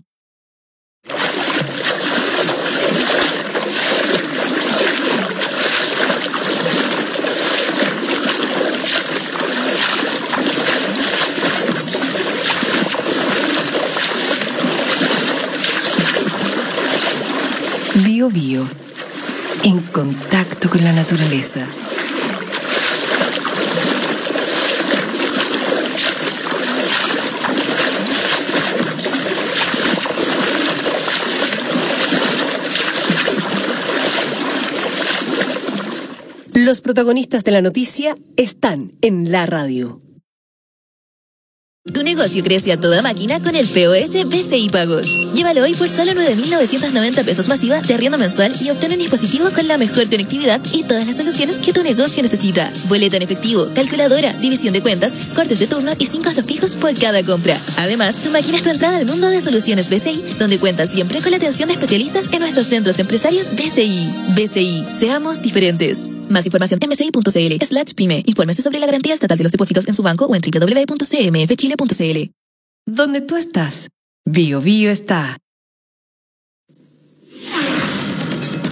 Bio Bio, en contacto con la naturaleza. Los protagonistas de la noticia están en la radio. Tu negocio crece a toda máquina con el POS BCI Pagos. Llévalo hoy por solo 9.990 pesos masiva de arriendo mensual y obtén un dispositivo con la mejor conectividad y todas las soluciones que tu negocio necesita. Boleta en efectivo, calculadora, división de cuentas, cortes de turno y 5 costos fijos por cada compra. Además, tu máquina es tu entrada al mundo de soluciones BCI, donde cuentas siempre con la atención de especialistas en nuestros centros empresarios BCI. BCI, seamos diferentes. Más información en bci.cl/pyme. Infórmese sobre la garantía estatal de los depósitos en su banco o en www.cmfchile.cl. Donde tú estás, Bio Bio está.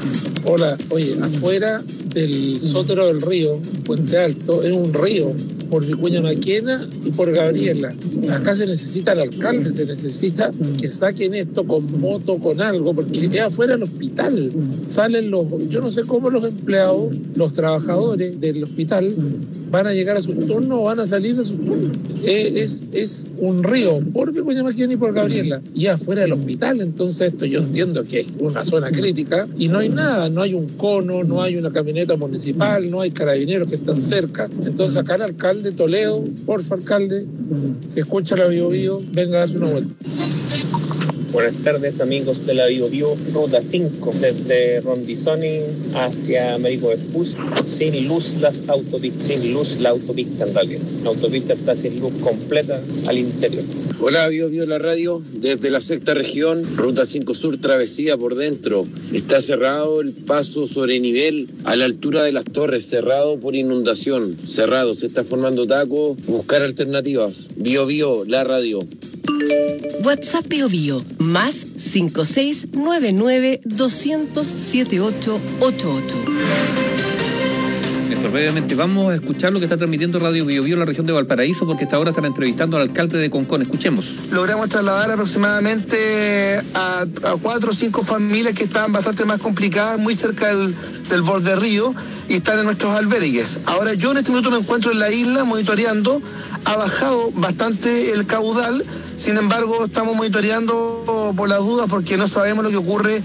Hola, oye, afuera del Sótero del Río, Puente Alto, es un río por Vicuña Maquena y por Gabriela. Acá se necesita el alcalde, se necesita que saquen esto con moto, con algo, porque es afuera del hospital. Salen yo no sé cómo los empleados, los trabajadores del hospital van a llegar a sus turnos o van a salir de sus turnos. Es un río por Vicuña Maquena y por Gabriela, y afuera del hospital. Entonces esto yo entiendo que es una zona crítica y no hay nada, no hay un cono, no hay una camioneta municipal, no hay carabineros que están cerca. Entonces acá el alcalde Toledo, porfa alcalde, si escucha la Bio Bio, venga a darse una vuelta. Buenas tardes, amigos de la Bio Bio, ruta 5, desde Rondizoni hacia Américo Vespucio, sin luz la autopista en realidad. La autopista está sin luz completa al interior. Hola, Bio Bio, la radio, desde la sexta región, ruta 5 Sur, travesía por dentro. Está cerrado el paso sobre nivel a la altura de las torres, cerrado por inundación, cerrado, se está formando taco, buscar alternativas. Bio Bio, la radio. WhatsApp Bio Bio, más 5699-200-7888. Néstor, brevemente, vamos a escuchar lo que está transmitiendo Radio Bio Bio en la región de Valparaíso, porque hasta ahora están entrevistando al alcalde de Concón. Escuchemos. Logramos trasladar aproximadamente a 4 o 5 familias que estaban bastante más complicadas, muy cerca del borde río, y están en nuestros albergues. Ahora yo en este minuto me encuentro en la isla monitoreando. Ha bajado bastante el caudal, sin embargo estamos monitoreando por las dudas porque no sabemos lo que ocurre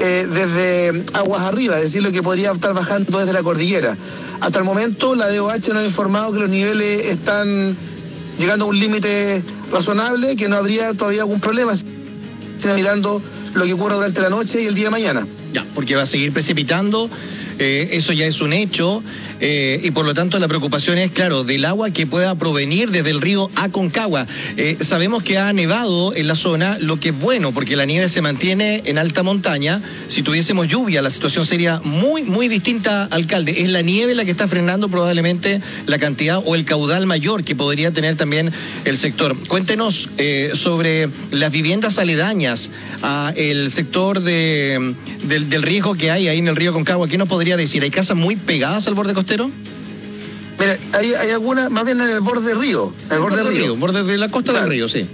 desde aguas arriba, es decir, lo que podría estar bajando desde la cordillera. Hasta el momento la DOH nos ha informado que los niveles están llegando a un límite razonable, que no habría todavía algún problema. Están mirando lo que ocurre durante la noche y el día de mañana. Ya, porque va a seguir precipitando, eso ya es un hecho. Y por lo tanto la preocupación es, claro, del agua que pueda provenir desde el río Aconcagua. Sabemos que ha nevado en la zona, lo que es bueno, porque la nieve se mantiene en alta montaña. Si tuviésemos lluvia, la situación sería muy, muy distinta, alcalde. Es la nieve la que está frenando probablemente la cantidad o el caudal mayor que podría tener también el sector. Cuéntenos sobre las viviendas aledañas a el sector del riesgo que hay ahí en el río Aconcagua. ¿Qué nos podría decir? ¿Hay casas muy pegadas al borde costero? Mira, hay algunas, más bien en el borde del río. En el borde del río. Borde de la costa del río, sí.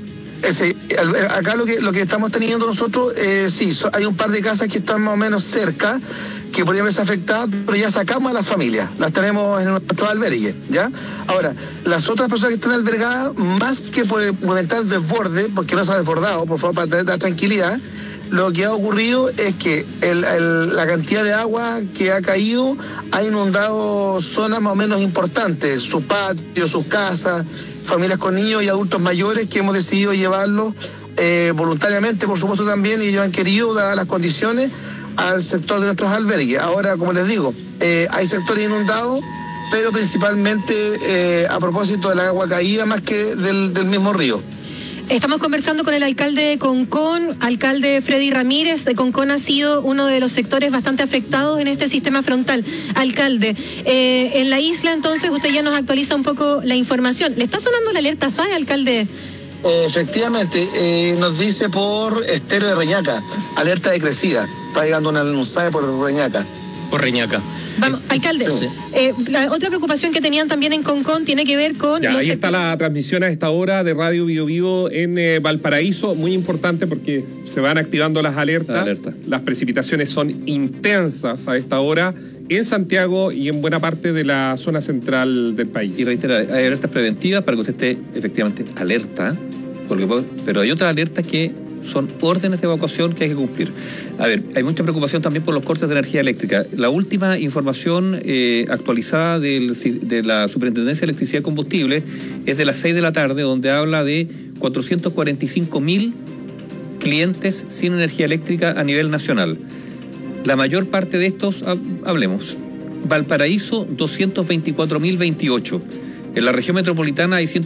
Acá lo que estamos teniendo nosotros, sí, hay un par de casas que están más o menos cerca, que podrían verse afectadas, pero ya sacamos a las familias, las tenemos en nuestros albergues, ¿ya? Ahora, las otras personas que están albergadas, más que por fomentar el desborde, porque no se ha desbordado, por favor, para tener la tranquilidad, lo que ha ocurrido es que la cantidad de agua que ha caído ha inundado zonas más o menos importantes, sus patios, sus casas, familias con niños y adultos mayores que hemos decidido llevarlos voluntariamente, por supuesto también, y ellos han querido, dadas las condiciones, al sector de nuestros albergues. Ahora, como les digo, hay sectores inundados, pero principalmente a propósito del agua caída más que del mismo río. Estamos conversando con el alcalde de Concón, alcalde Freddy Ramírez. Concón ha sido uno de los sectores bastante afectados en este sistema frontal. Alcalde, en la isla entonces usted ya nos actualiza un poco la información. ¿Le está sonando la alerta SAE, alcalde? Efectivamente, nos dice por Estero de Reñaca, alerta de crecida. Está llegando un SAE por Reñaca. Por Reñaca. Vamos, alcalde, sí. La otra preocupación que tenían también en Concón tiene que ver con... Ahí está la transmisión a esta hora de Radio Bio Bio en Valparaíso, muy importante porque se van activando las alertas. Las precipitaciones son intensas a esta hora en Santiago y en buena parte de la zona central del país. Y reitera, hay alertas preventivas para que usted esté efectivamente alerta, pero hay otras alertas que son órdenes de evacuación que hay que cumplir. A ver, hay mucha preocupación también por los cortes de energía eléctrica. La última información actualizada de la Superintendencia de Electricidad y Combustible es de las 6 de la tarde, donde habla de 445.000 clientes sin energía eléctrica a nivel nacional. La mayor parte de estos, hablemos, Valparaíso, 224.028. En la región metropolitana hay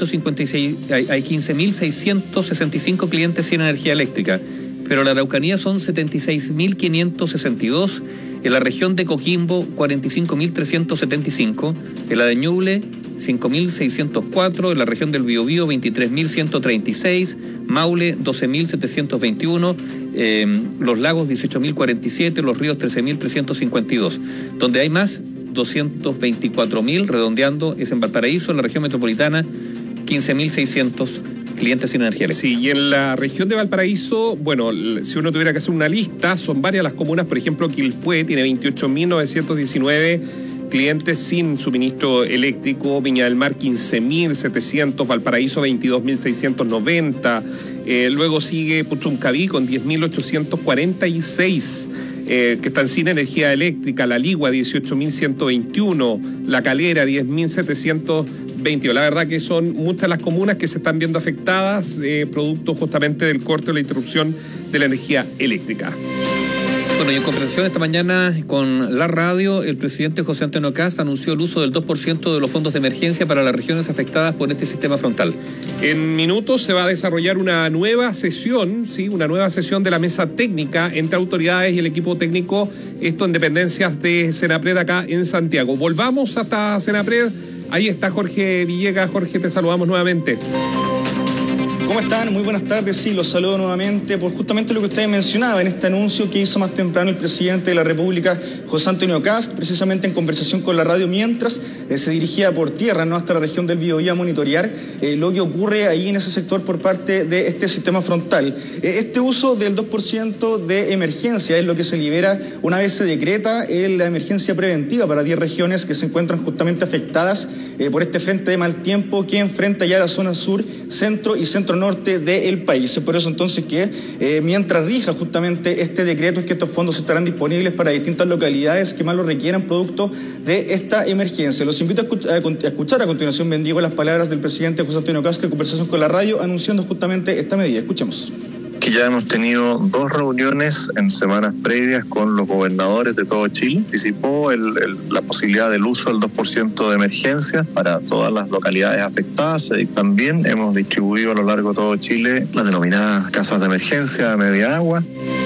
15.665 clientes sin energía eléctrica, pero en la Araucanía son 76.562, en la región de Coquimbo 45.375, en la de Ñuble 5.604, en la región del Biobío 23.136, Maule 12.721, Los Lagos 18.047, Los Ríos 13.352. Donde hay más 224.000, redondeando, es en Valparaíso, en la región metropolitana, 15.600 clientes sin energía eléctrica. Sí, y en la región de Valparaíso, bueno, si uno tuviera que hacer una lista, son varias las comunas. Por ejemplo, Quilpué tiene 28.919 clientes sin suministro eléctrico, Viña del Mar 15.700, Valparaíso 22.690, luego sigue Puchuncaví con 10.846 que están sin energía eléctrica, La Ligua 18.121, La Calera 10.720. La verdad que son muchas las comunas que se están viendo afectadas producto justamente del corte o la interrupción de la energía eléctrica. Bueno, y en conversación esta mañana con la radio, el presidente José Antonio Kast anunció el uso del 2% de los fondos de emergencia para las regiones afectadas por este sistema frontal. En minutos se va a desarrollar una nueva sesión, ¿sí? Una nueva sesión de la mesa técnica entre autoridades y el equipo técnico, esto en dependencias de Senapred acá en Santiago. Volvamos hasta Senapred, ahí está Jorge Villegas. Jorge, te saludamos nuevamente. ¿Cómo están? Muy buenas tardes. Sí, los saludo nuevamente por justamente lo que ustedes mencionaban, este anuncio que hizo más temprano el presidente de la República, José Antonio Kast, precisamente en conversación con la radio, mientras se dirigía por tierra, ¿no?, hasta la región del Biobío a monitorear lo que ocurre ahí en ese sector por parte de este sistema frontal. Este uso del 2% de emergencia es lo que se libera una vez se decreta la emergencia preventiva para 10 regiones que se encuentran justamente afectadas por este frente de mal tiempo que enfrenta ya la zona sur, centro y centro norte del país. Es por eso entonces que mientras rija justamente este decreto es que estos fondos estarán disponibles para distintas localidades que más lo requieran producto de esta emergencia. Los invito a escuchar a continuación, bendigo, las palabras del presidente José Antonio Kast en conversación con la radio anunciando justamente esta medida. Escuchemos. Que ya hemos tenido 2 reuniones en semanas previas con los gobernadores de todo Chile. Anticipó la posibilidad del uso del 2% de emergencia para todas las localidades afectadas. También hemos distribuido a lo largo de todo Chile las denominadas casas de emergencia, media agua.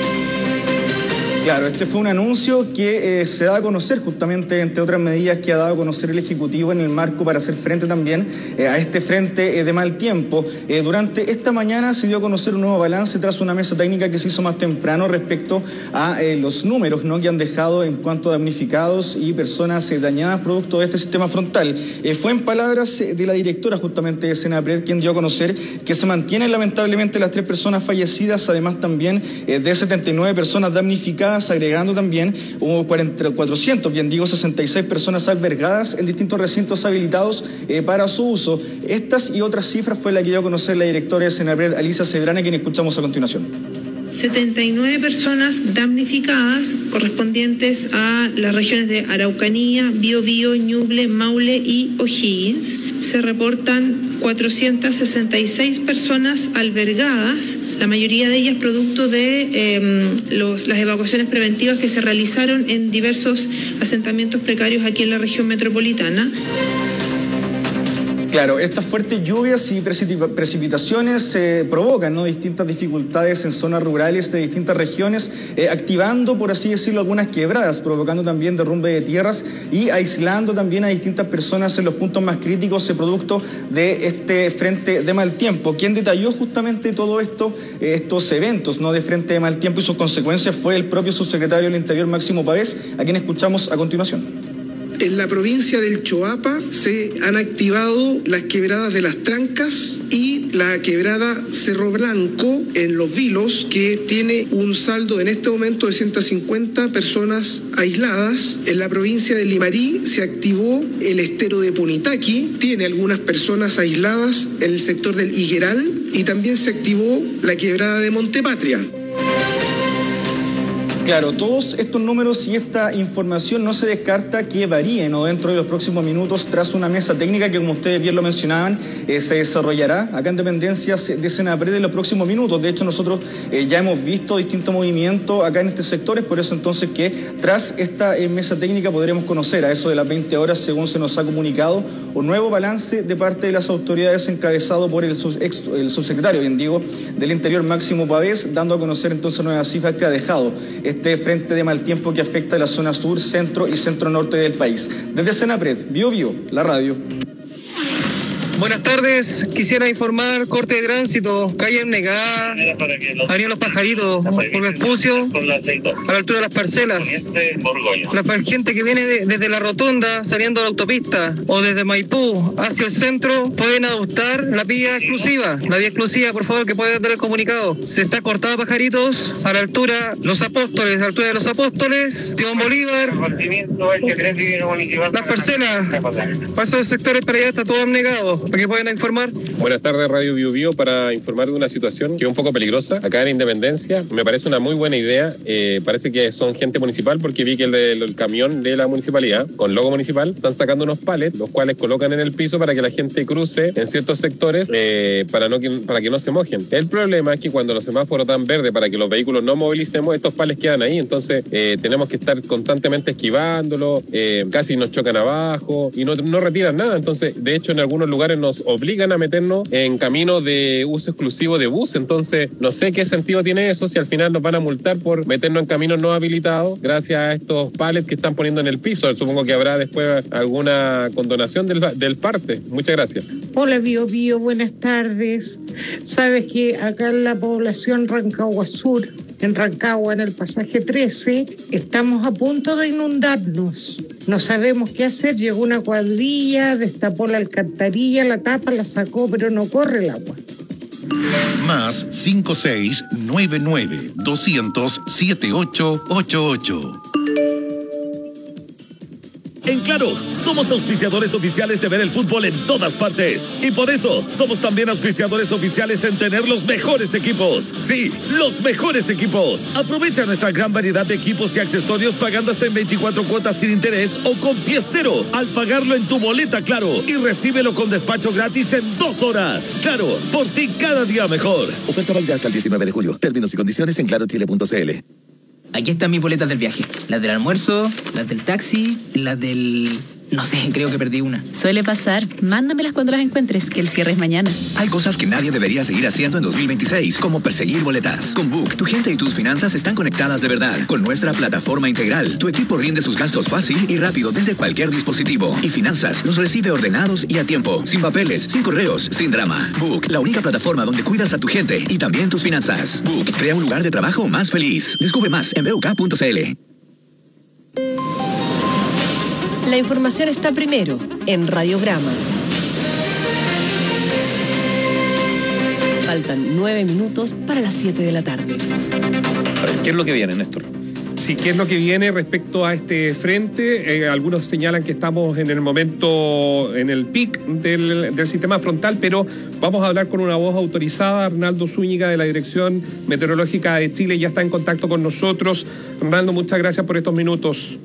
Claro, este fue un anuncio que se da a conocer justamente, entre otras medidas que ha dado a conocer el Ejecutivo en el marco para hacer frente también a este frente de mal tiempo. Durante esta mañana se dio a conocer un nuevo balance tras una mesa técnica que se hizo más temprano respecto a los números, ¿no?, que han dejado en cuanto a damnificados y personas dañadas producto de este sistema frontal. Fue en palabras de la directora justamente de Senapred quien dio a conocer que se mantienen lamentablemente las 3 personas fallecidas, además también de 79 personas damnificadas, agregando también hubo 466 personas albergadas en distintos recintos habilitados para su uso. Estas y otras cifras fue la que dio a conocer la directora de Senapred, Alicia Cedrana, quien escuchamos a continuación. 79 personas damnificadas correspondientes a las regiones de Araucanía, Biobío, Ñuble, Maule y O'Higgins. Se reportan 466 personas albergadas, la mayoría de ellas producto de las evacuaciones preventivas que se realizaron en diversos asentamientos precarios aquí en la región metropolitana. Claro, estas fuertes lluvias y precipitaciones provocan, ¿no?, distintas dificultades en zonas rurales de distintas regiones, activando, por así decirlo, algunas quebradas, provocando también derrumbe de tierras y aislando también a distintas personas en los puntos más críticos producto de este frente de mal tiempo. Quien detalló justamente todo esto, estos eventos, ¿no?, de frente de mal tiempo y sus consecuencias fue el propio subsecretario del Interior, Máximo Pavés, a quien escuchamos a continuación. En la provincia del Choapa se han activado las quebradas de Las Trancas y la quebrada Cerro Blanco en Los Vilos, que tiene un saldo en este momento de 150 personas aisladas. En la provincia de Limarí se activó el estero de Punitaqui, tiene algunas personas aisladas en el sector del Higueral, y también se activó la quebrada de Montepatria. Claro, todos estos números y esta información no se descarta que varíen, ¿no?, dentro de los próximos minutos tras una mesa técnica que, como ustedes bien lo mencionaban, se desarrollará acá en dependencias de Senapred en los próximos minutos. De hecho, nosotros ya hemos visto distintos movimientos acá en estos sectores, por eso entonces que tras esta mesa técnica podremos conocer a eso de las 20 horas, según se nos ha comunicado, un nuevo balance de parte de las autoridades encabezado por el subsecretario, bien digo, del Interior, Máximo Pavés, dando a conocer entonces nuevas cifras que ha dejado este frente de mal tiempo que afecta a la zona sur, centro y centro norte del país. Desde Senapred, Biobío, la radio. Buenas tardes, quisiera informar corte de tránsito, calle Negada, Avenida Los Pajaritos, por Vespucio, a la altura de las parcelas. La gente que viene desde la rotonda, saliendo de la autopista, o desde Maipú hacia el centro, pueden adoptar la vía exclusiva, por favor, que puede dar el comunicado. Se está cortada Pajaritos, a la altura Los Apóstoles, a la altura de Los Apóstoles, Simón Bolívar, las parcelas, paso de sectores para allá, está todo abnegado, para que puedan informar. Buenas tardes, Radio Bio Bio, para informar de una situación que es un poco peligrosa acá en Independencia. Me parece una muy buena idea, parece que son gente municipal, porque vi que el camión de la municipalidad, con logo municipal, están sacando unos palets, los cuales colocan en el piso para que la gente cruce en ciertos sectores, para que no se mojen. El problema es que cuando los semáforos dan verde para que los vehículos no movilicemos, estos palets quedan ahí, entonces tenemos que estar constantemente esquivándolo, casi nos chocan abajo y no retiran nada. Entonces, de hecho, en algunos lugares nos obligan a meternos en caminos de uso exclusivo de bus. Entonces, no sé qué sentido tiene eso si al final nos van a multar por meternos en caminos no habilitados gracias a estos palets que están poniendo en el piso. Supongo que habrá después alguna condonación del parte. Muchas gracias. Hola, Bio Bio, buenas tardes. Sabes que acá en la población Rancagua Sur, en Rancagua, en el pasaje 13, estamos a punto de inundarnos. No sabemos qué hacer. Llegó una cuadrilla, destapó la alcantarilla, la tapa, la sacó, pero no corre el agua. Más 5699-200-7888. En Claro, somos auspiciadores oficiales de ver el fútbol en todas partes. Y por eso, somos también auspiciadores oficiales en tener los mejores equipos. Sí, los mejores equipos. Aprovecha nuestra gran variedad de equipos y accesorios pagando hasta en 24 cuotas sin interés o con pie cero al pagarlo en tu boleta Claro. Y recíbelo con despacho gratis en 2 horas. Claro, por ti cada día mejor. Oferta válida hasta el 19 de julio. Términos y condiciones en clarochile.cl. Aquí están mis boletas del viaje. Las del almuerzo, las del taxi, las del... No sé, creo que perdí una. Suele pasar. Mándamelas cuando las encuentres, que el cierre es mañana. Hay cosas que nadie debería seguir haciendo en 2026, como perseguir boletas. Con Book, tu gente y tus finanzas están conectadas de verdad. Con nuestra plataforma integral, tu equipo rinde sus gastos fácil y rápido desde cualquier dispositivo. Y finanzas los recibe ordenados y a tiempo. Sin papeles, sin correos, sin drama. Book, la única plataforma donde cuidas a tu gente y también tus finanzas. Book, crea un lugar de trabajo más feliz. Descubre más en BUK.cl. La información está primero en Radiograma. Faltan 9 minutos para las 7 de la tarde. ¿Qué es lo que viene, Néstor? Sí, ¿qué es lo que viene respecto a este frente? Algunos señalan que estamos en el momento, en el pic del sistema frontal, pero vamos a hablar con una voz autorizada. Arnaldo Zúñiga, de la Dirección Meteorológica de Chile, ya está en contacto con nosotros. Arnaldo, muchas gracias por estos minutos.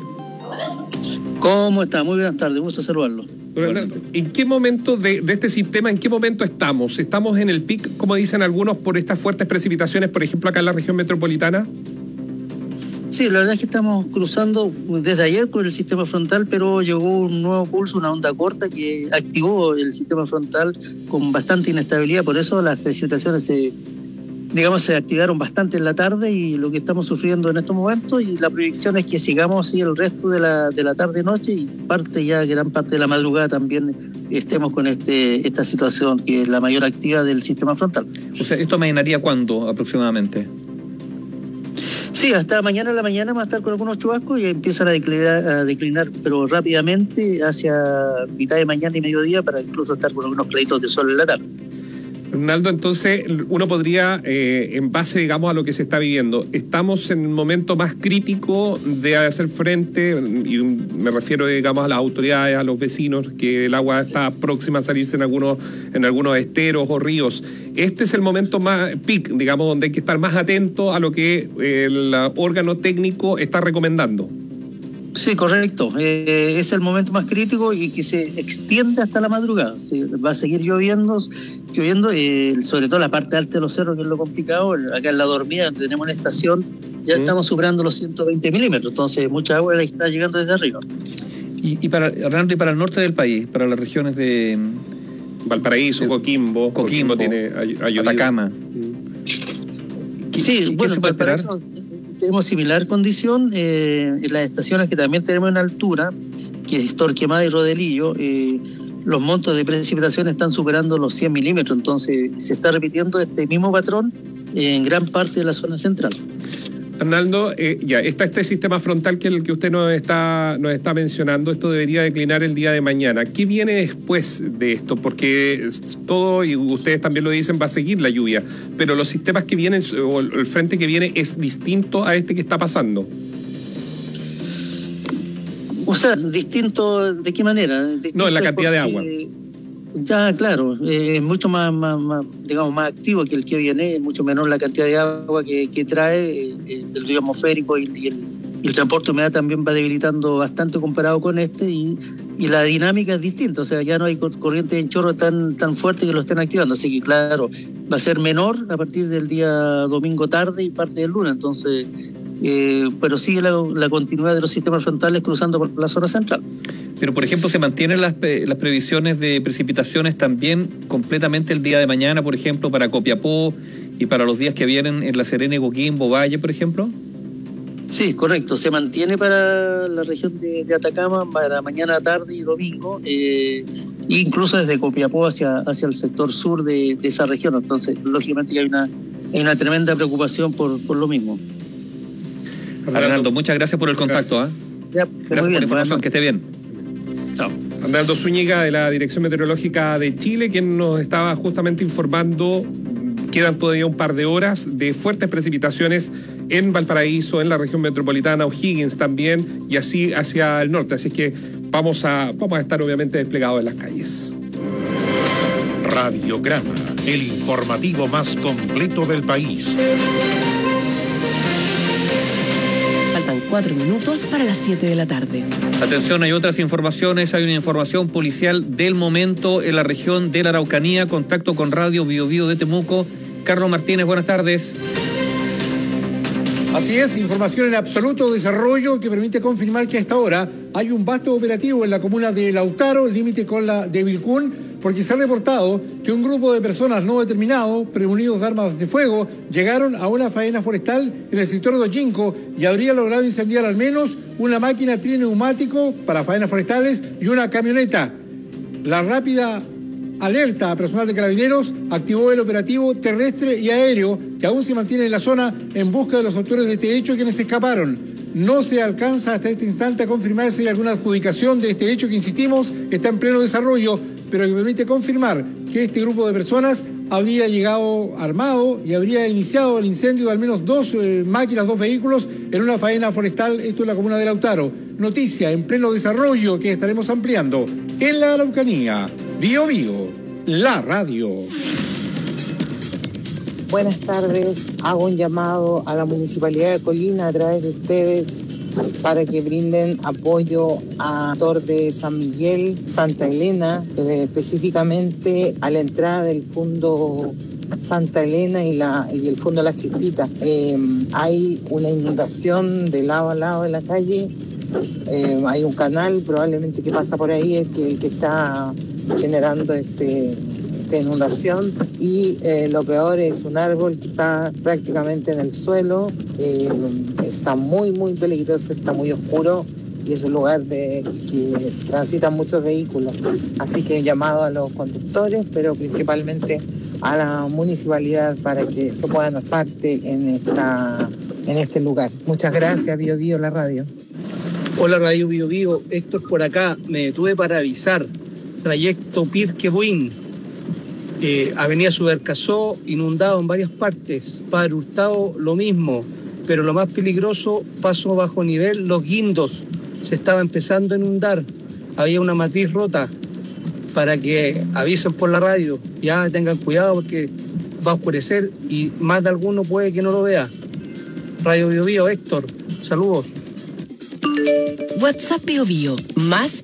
¿Cómo está? Muy buenas tardes, gusto saludarlo. ¿En qué momento de este sistema, en qué momento estamos? ¿Estamos en el pic, como dicen algunos, por estas fuertes precipitaciones, por ejemplo, acá en la región metropolitana? Sí, la verdad es que estamos cruzando desde ayer con el sistema frontal, pero llegó un nuevo pulso, una onda corta que activó el sistema frontal con bastante inestabilidad, por eso las precipitaciones se activaron bastante en la tarde y lo que estamos sufriendo en estos momentos, y la proyección es que sigamos así el resto de la tarde-noche y gran parte de la madrugada también estemos con esta situación que es la mayor actividad del sistema frontal. O sea, ¿esto amainaría cuándo aproximadamente? Sí, hasta mañana en la mañana va a estar con algunos chubascos y empiezan a declinar, pero rápidamente hacia mitad de mañana y mediodía para incluso estar con algunos claritos de sol en la tarde. Arnaldo, entonces uno podría, en base, digamos, a lo que se está viviendo, estamos en el momento más crítico de hacer frente, y me refiero, digamos, a las autoridades, a los vecinos, que el agua está próxima a salirse en algunos esteros o ríos. Este es el momento más peak, digamos, donde hay que estar más atento a lo que el órgano técnico está recomendando. Sí, correcto. Es el momento más crítico y que se extiende hasta la madrugada. Sí, va a seguir lloviendo, sobre todo la parte alta de los cerros, que es lo complicado. Acá en La Dormida, donde tenemos una estación, ya estamos superando los 120 milímetros. Entonces, mucha agua está llegando desde arriba. Y para Hernando, y para el norte del país, para las regiones de Valparaíso, Coquimbo tiene Atacama. Sí, bueno, en Valparaíso tenemos similar condición en las estaciones que también tenemos en altura, que es Torquemada y Rodelillo. los montos de precipitación están superando los 100 milímetros, entonces se está repitiendo este mismo patrón en gran parte de la zona central. Arnaldo, ya está este sistema frontal que el que usted nos está mencionando. Esto debería declinar el día de mañana. ¿Qué viene después de esto? Porque todo, y ustedes también lo dicen, va a seguir la lluvia, pero los sistemas que vienen, o el frente que viene, es distinto a este que está pasando. O sea, distinto, ¿de qué manera? No, en la cantidad de agua. Ya, claro, es mucho más, digamos, más activo que el que viene, es mucho menor la cantidad de agua que trae, el río atmosférico y el transporte de humedad también va debilitando bastante comparado con este y la dinámica es distinta, o sea, ya no hay corrientes en chorro tan fuerte que lo estén activando, así que claro, va a ser menor a partir del día domingo tarde y parte del lunes, entonces, pero sigue la continuidad de los sistemas frontales cruzando por la zona central. Pero, por ejemplo, ¿se mantienen las previsiones de precipitaciones también completamente el día de mañana, por ejemplo, para Copiapó y para los días que vienen en La Serena y Coquimbo, Valle, por ejemplo? Sí, correcto. Se mantiene para la región de Atacama para mañana, tarde y domingo, incluso desde Copiapó hacia el sector sur de esa región. Entonces, lógicamente que hay una tremenda preocupación por lo mismo. Arnaldo, muchas gracias por el contacto. Gracias por la información, que esté bien. Chao. Arnaldo Zúñiga, de la Dirección Meteorológica de Chile, quien nos estaba justamente informando. Quedan todavía un par de horas de fuertes precipitaciones en Valparaíso, en la región metropolitana, O'Higgins también, y así hacia el norte. Así que vamos a estar obviamente desplegados en las calles. Radiograma, el informativo más completo del país. Faltan 4 minutos para las 7 de la tarde. Atención, hay otras informaciones. Hay una información policial del momento en la región de la Araucanía. Contacto con Radio Bio Bio de Temuco. Carlos Martínez, buenas tardes. Así es, información en absoluto desarrollo que permite confirmar que a esta hora hay un vasto operativo en la comuna de Lautaro, límite con la de Vilcún, porque se ha reportado que un grupo de personas no determinados, premunidos de armas de fuego, llegaron a una faena forestal en el sector de Ochinco y habría logrado incendiar al menos una máquina trineumático para faenas forestales y una camioneta. La rápida alerta a personal de Carabineros activó el operativo terrestre y aéreo que aún se mantiene en la zona en busca de los autores de este hecho, quienes escaparon. No se alcanza hasta este instante a confirmar si hay alguna adjudicación de este hecho que, insistimos, está en pleno desarrollo, pero que permite confirmar que este grupo de personas habría llegado armado y habría iniciado el incendio de al menos 2 máquinas, 2 vehículos en una faena forestal, esto en la comuna de Lautaro. Noticia en pleno desarrollo que estaremos ampliando en la Araucanía. Bio Bio, la radio. Buenas tardes, hago un llamado a la Municipalidad de Colina a través de ustedes para que brinden apoyo a sector de San Miguel, Santa Elena, específicamente a la entrada del fondo Santa Elena y el fondo Las Chispitas. Hay una inundación de lado a lado de la calle, hay un canal probablemente que pasa por ahí, el que está generando esta inundación y lo peor es un árbol que está prácticamente en el suelo, está muy peligroso, está muy oscuro y es un lugar que transitan muchos vehículos, así que un llamado a los conductores, pero principalmente a la municipalidad para que se puedan hacer parte en este lugar. Muchas gracias, Bio Bio, la radio. Hola Radio Bio Bio, Héctor por acá, me detuve para avisar, trayecto Pirque-Buin, Avenida Subercasó, inundado en varias partes, Padre Hurtado lo mismo, pero lo más peligroso, paso bajo nivel, Los Guindos, se estaba empezando a inundar, había una matriz rota, para que avisen por la radio, ya tengan cuidado porque va a oscurecer y más de alguno puede que no lo vea. Radio Bio Bio, Héctor, saludos. WhatsApp Bio Bio, más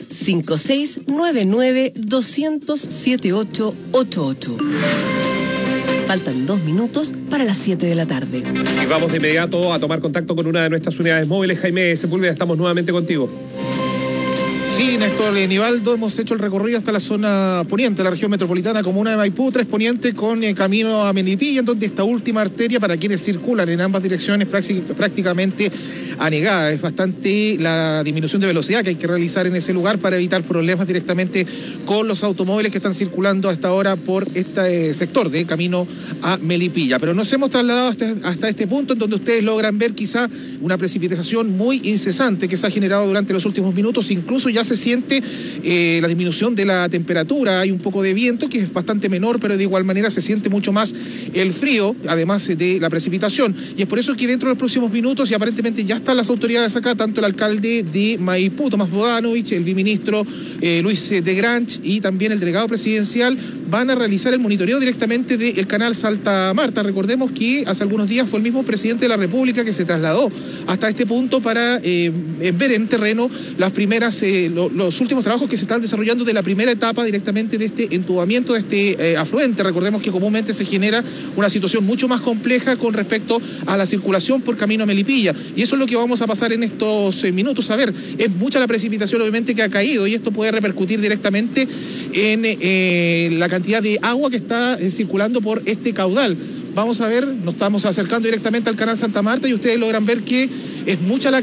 5699-200-7888. Faltan 2 minutos para las 7 de la tarde. Y vamos de inmediato a tomar contacto con una de nuestras unidades móviles. Jaime Sepúlveda, estamos nuevamente contigo. Sí, Néstor Nivaldo, hemos hecho el recorrido hasta la zona poniente de la región metropolitana, comuna de Maipú, 3 poniente con camino a Melipilla, en donde esta última arteria para quienes circulan en ambas direcciones prácticamente anegada. Es bastante la disminución de velocidad que hay que realizar en ese lugar para evitar problemas directamente con los automóviles que están circulando hasta ahora por este sector de camino a Melipilla. Pero nos hemos trasladado hasta este punto en donde ustedes logran ver quizá una precipitación muy incesante que se ha generado durante los últimos minutos. Incluso ya se siente la disminución de la temperatura, hay un poco de viento que es bastante menor, pero de igual manera se siente mucho más el frío, además de la precipitación. Y es por eso que dentro de los próximos minutos, y aparentemente ya están las autoridades acá, tanto el alcalde de Maipú, Tomás Bodanovich, el viceministro Luis de Granch y también el delegado presidencial, van a realizar el monitoreo directamente del canal Santa Marta. Recordemos que hace algunos días fue el mismo presidente de la República que se trasladó hasta este punto para ver en terreno las primeras, los últimos trabajos que se están desarrollando de la primera etapa directamente de este entubamiento de este afluente. Recordemos que comúnmente se genera una situación mucho más compleja con respecto a la circulación por camino a Melipilla, y eso es lo que vamos a pasar en estos minutos. A ver, es mucha la precipitación obviamente que ha caído, y esto puede repercutir directamente en la cantidad de agua que está circulando por este caudal. Vamos a ver, nos estamos acercando directamente al canal Santa Marta y ustedes logran ver que es mucha la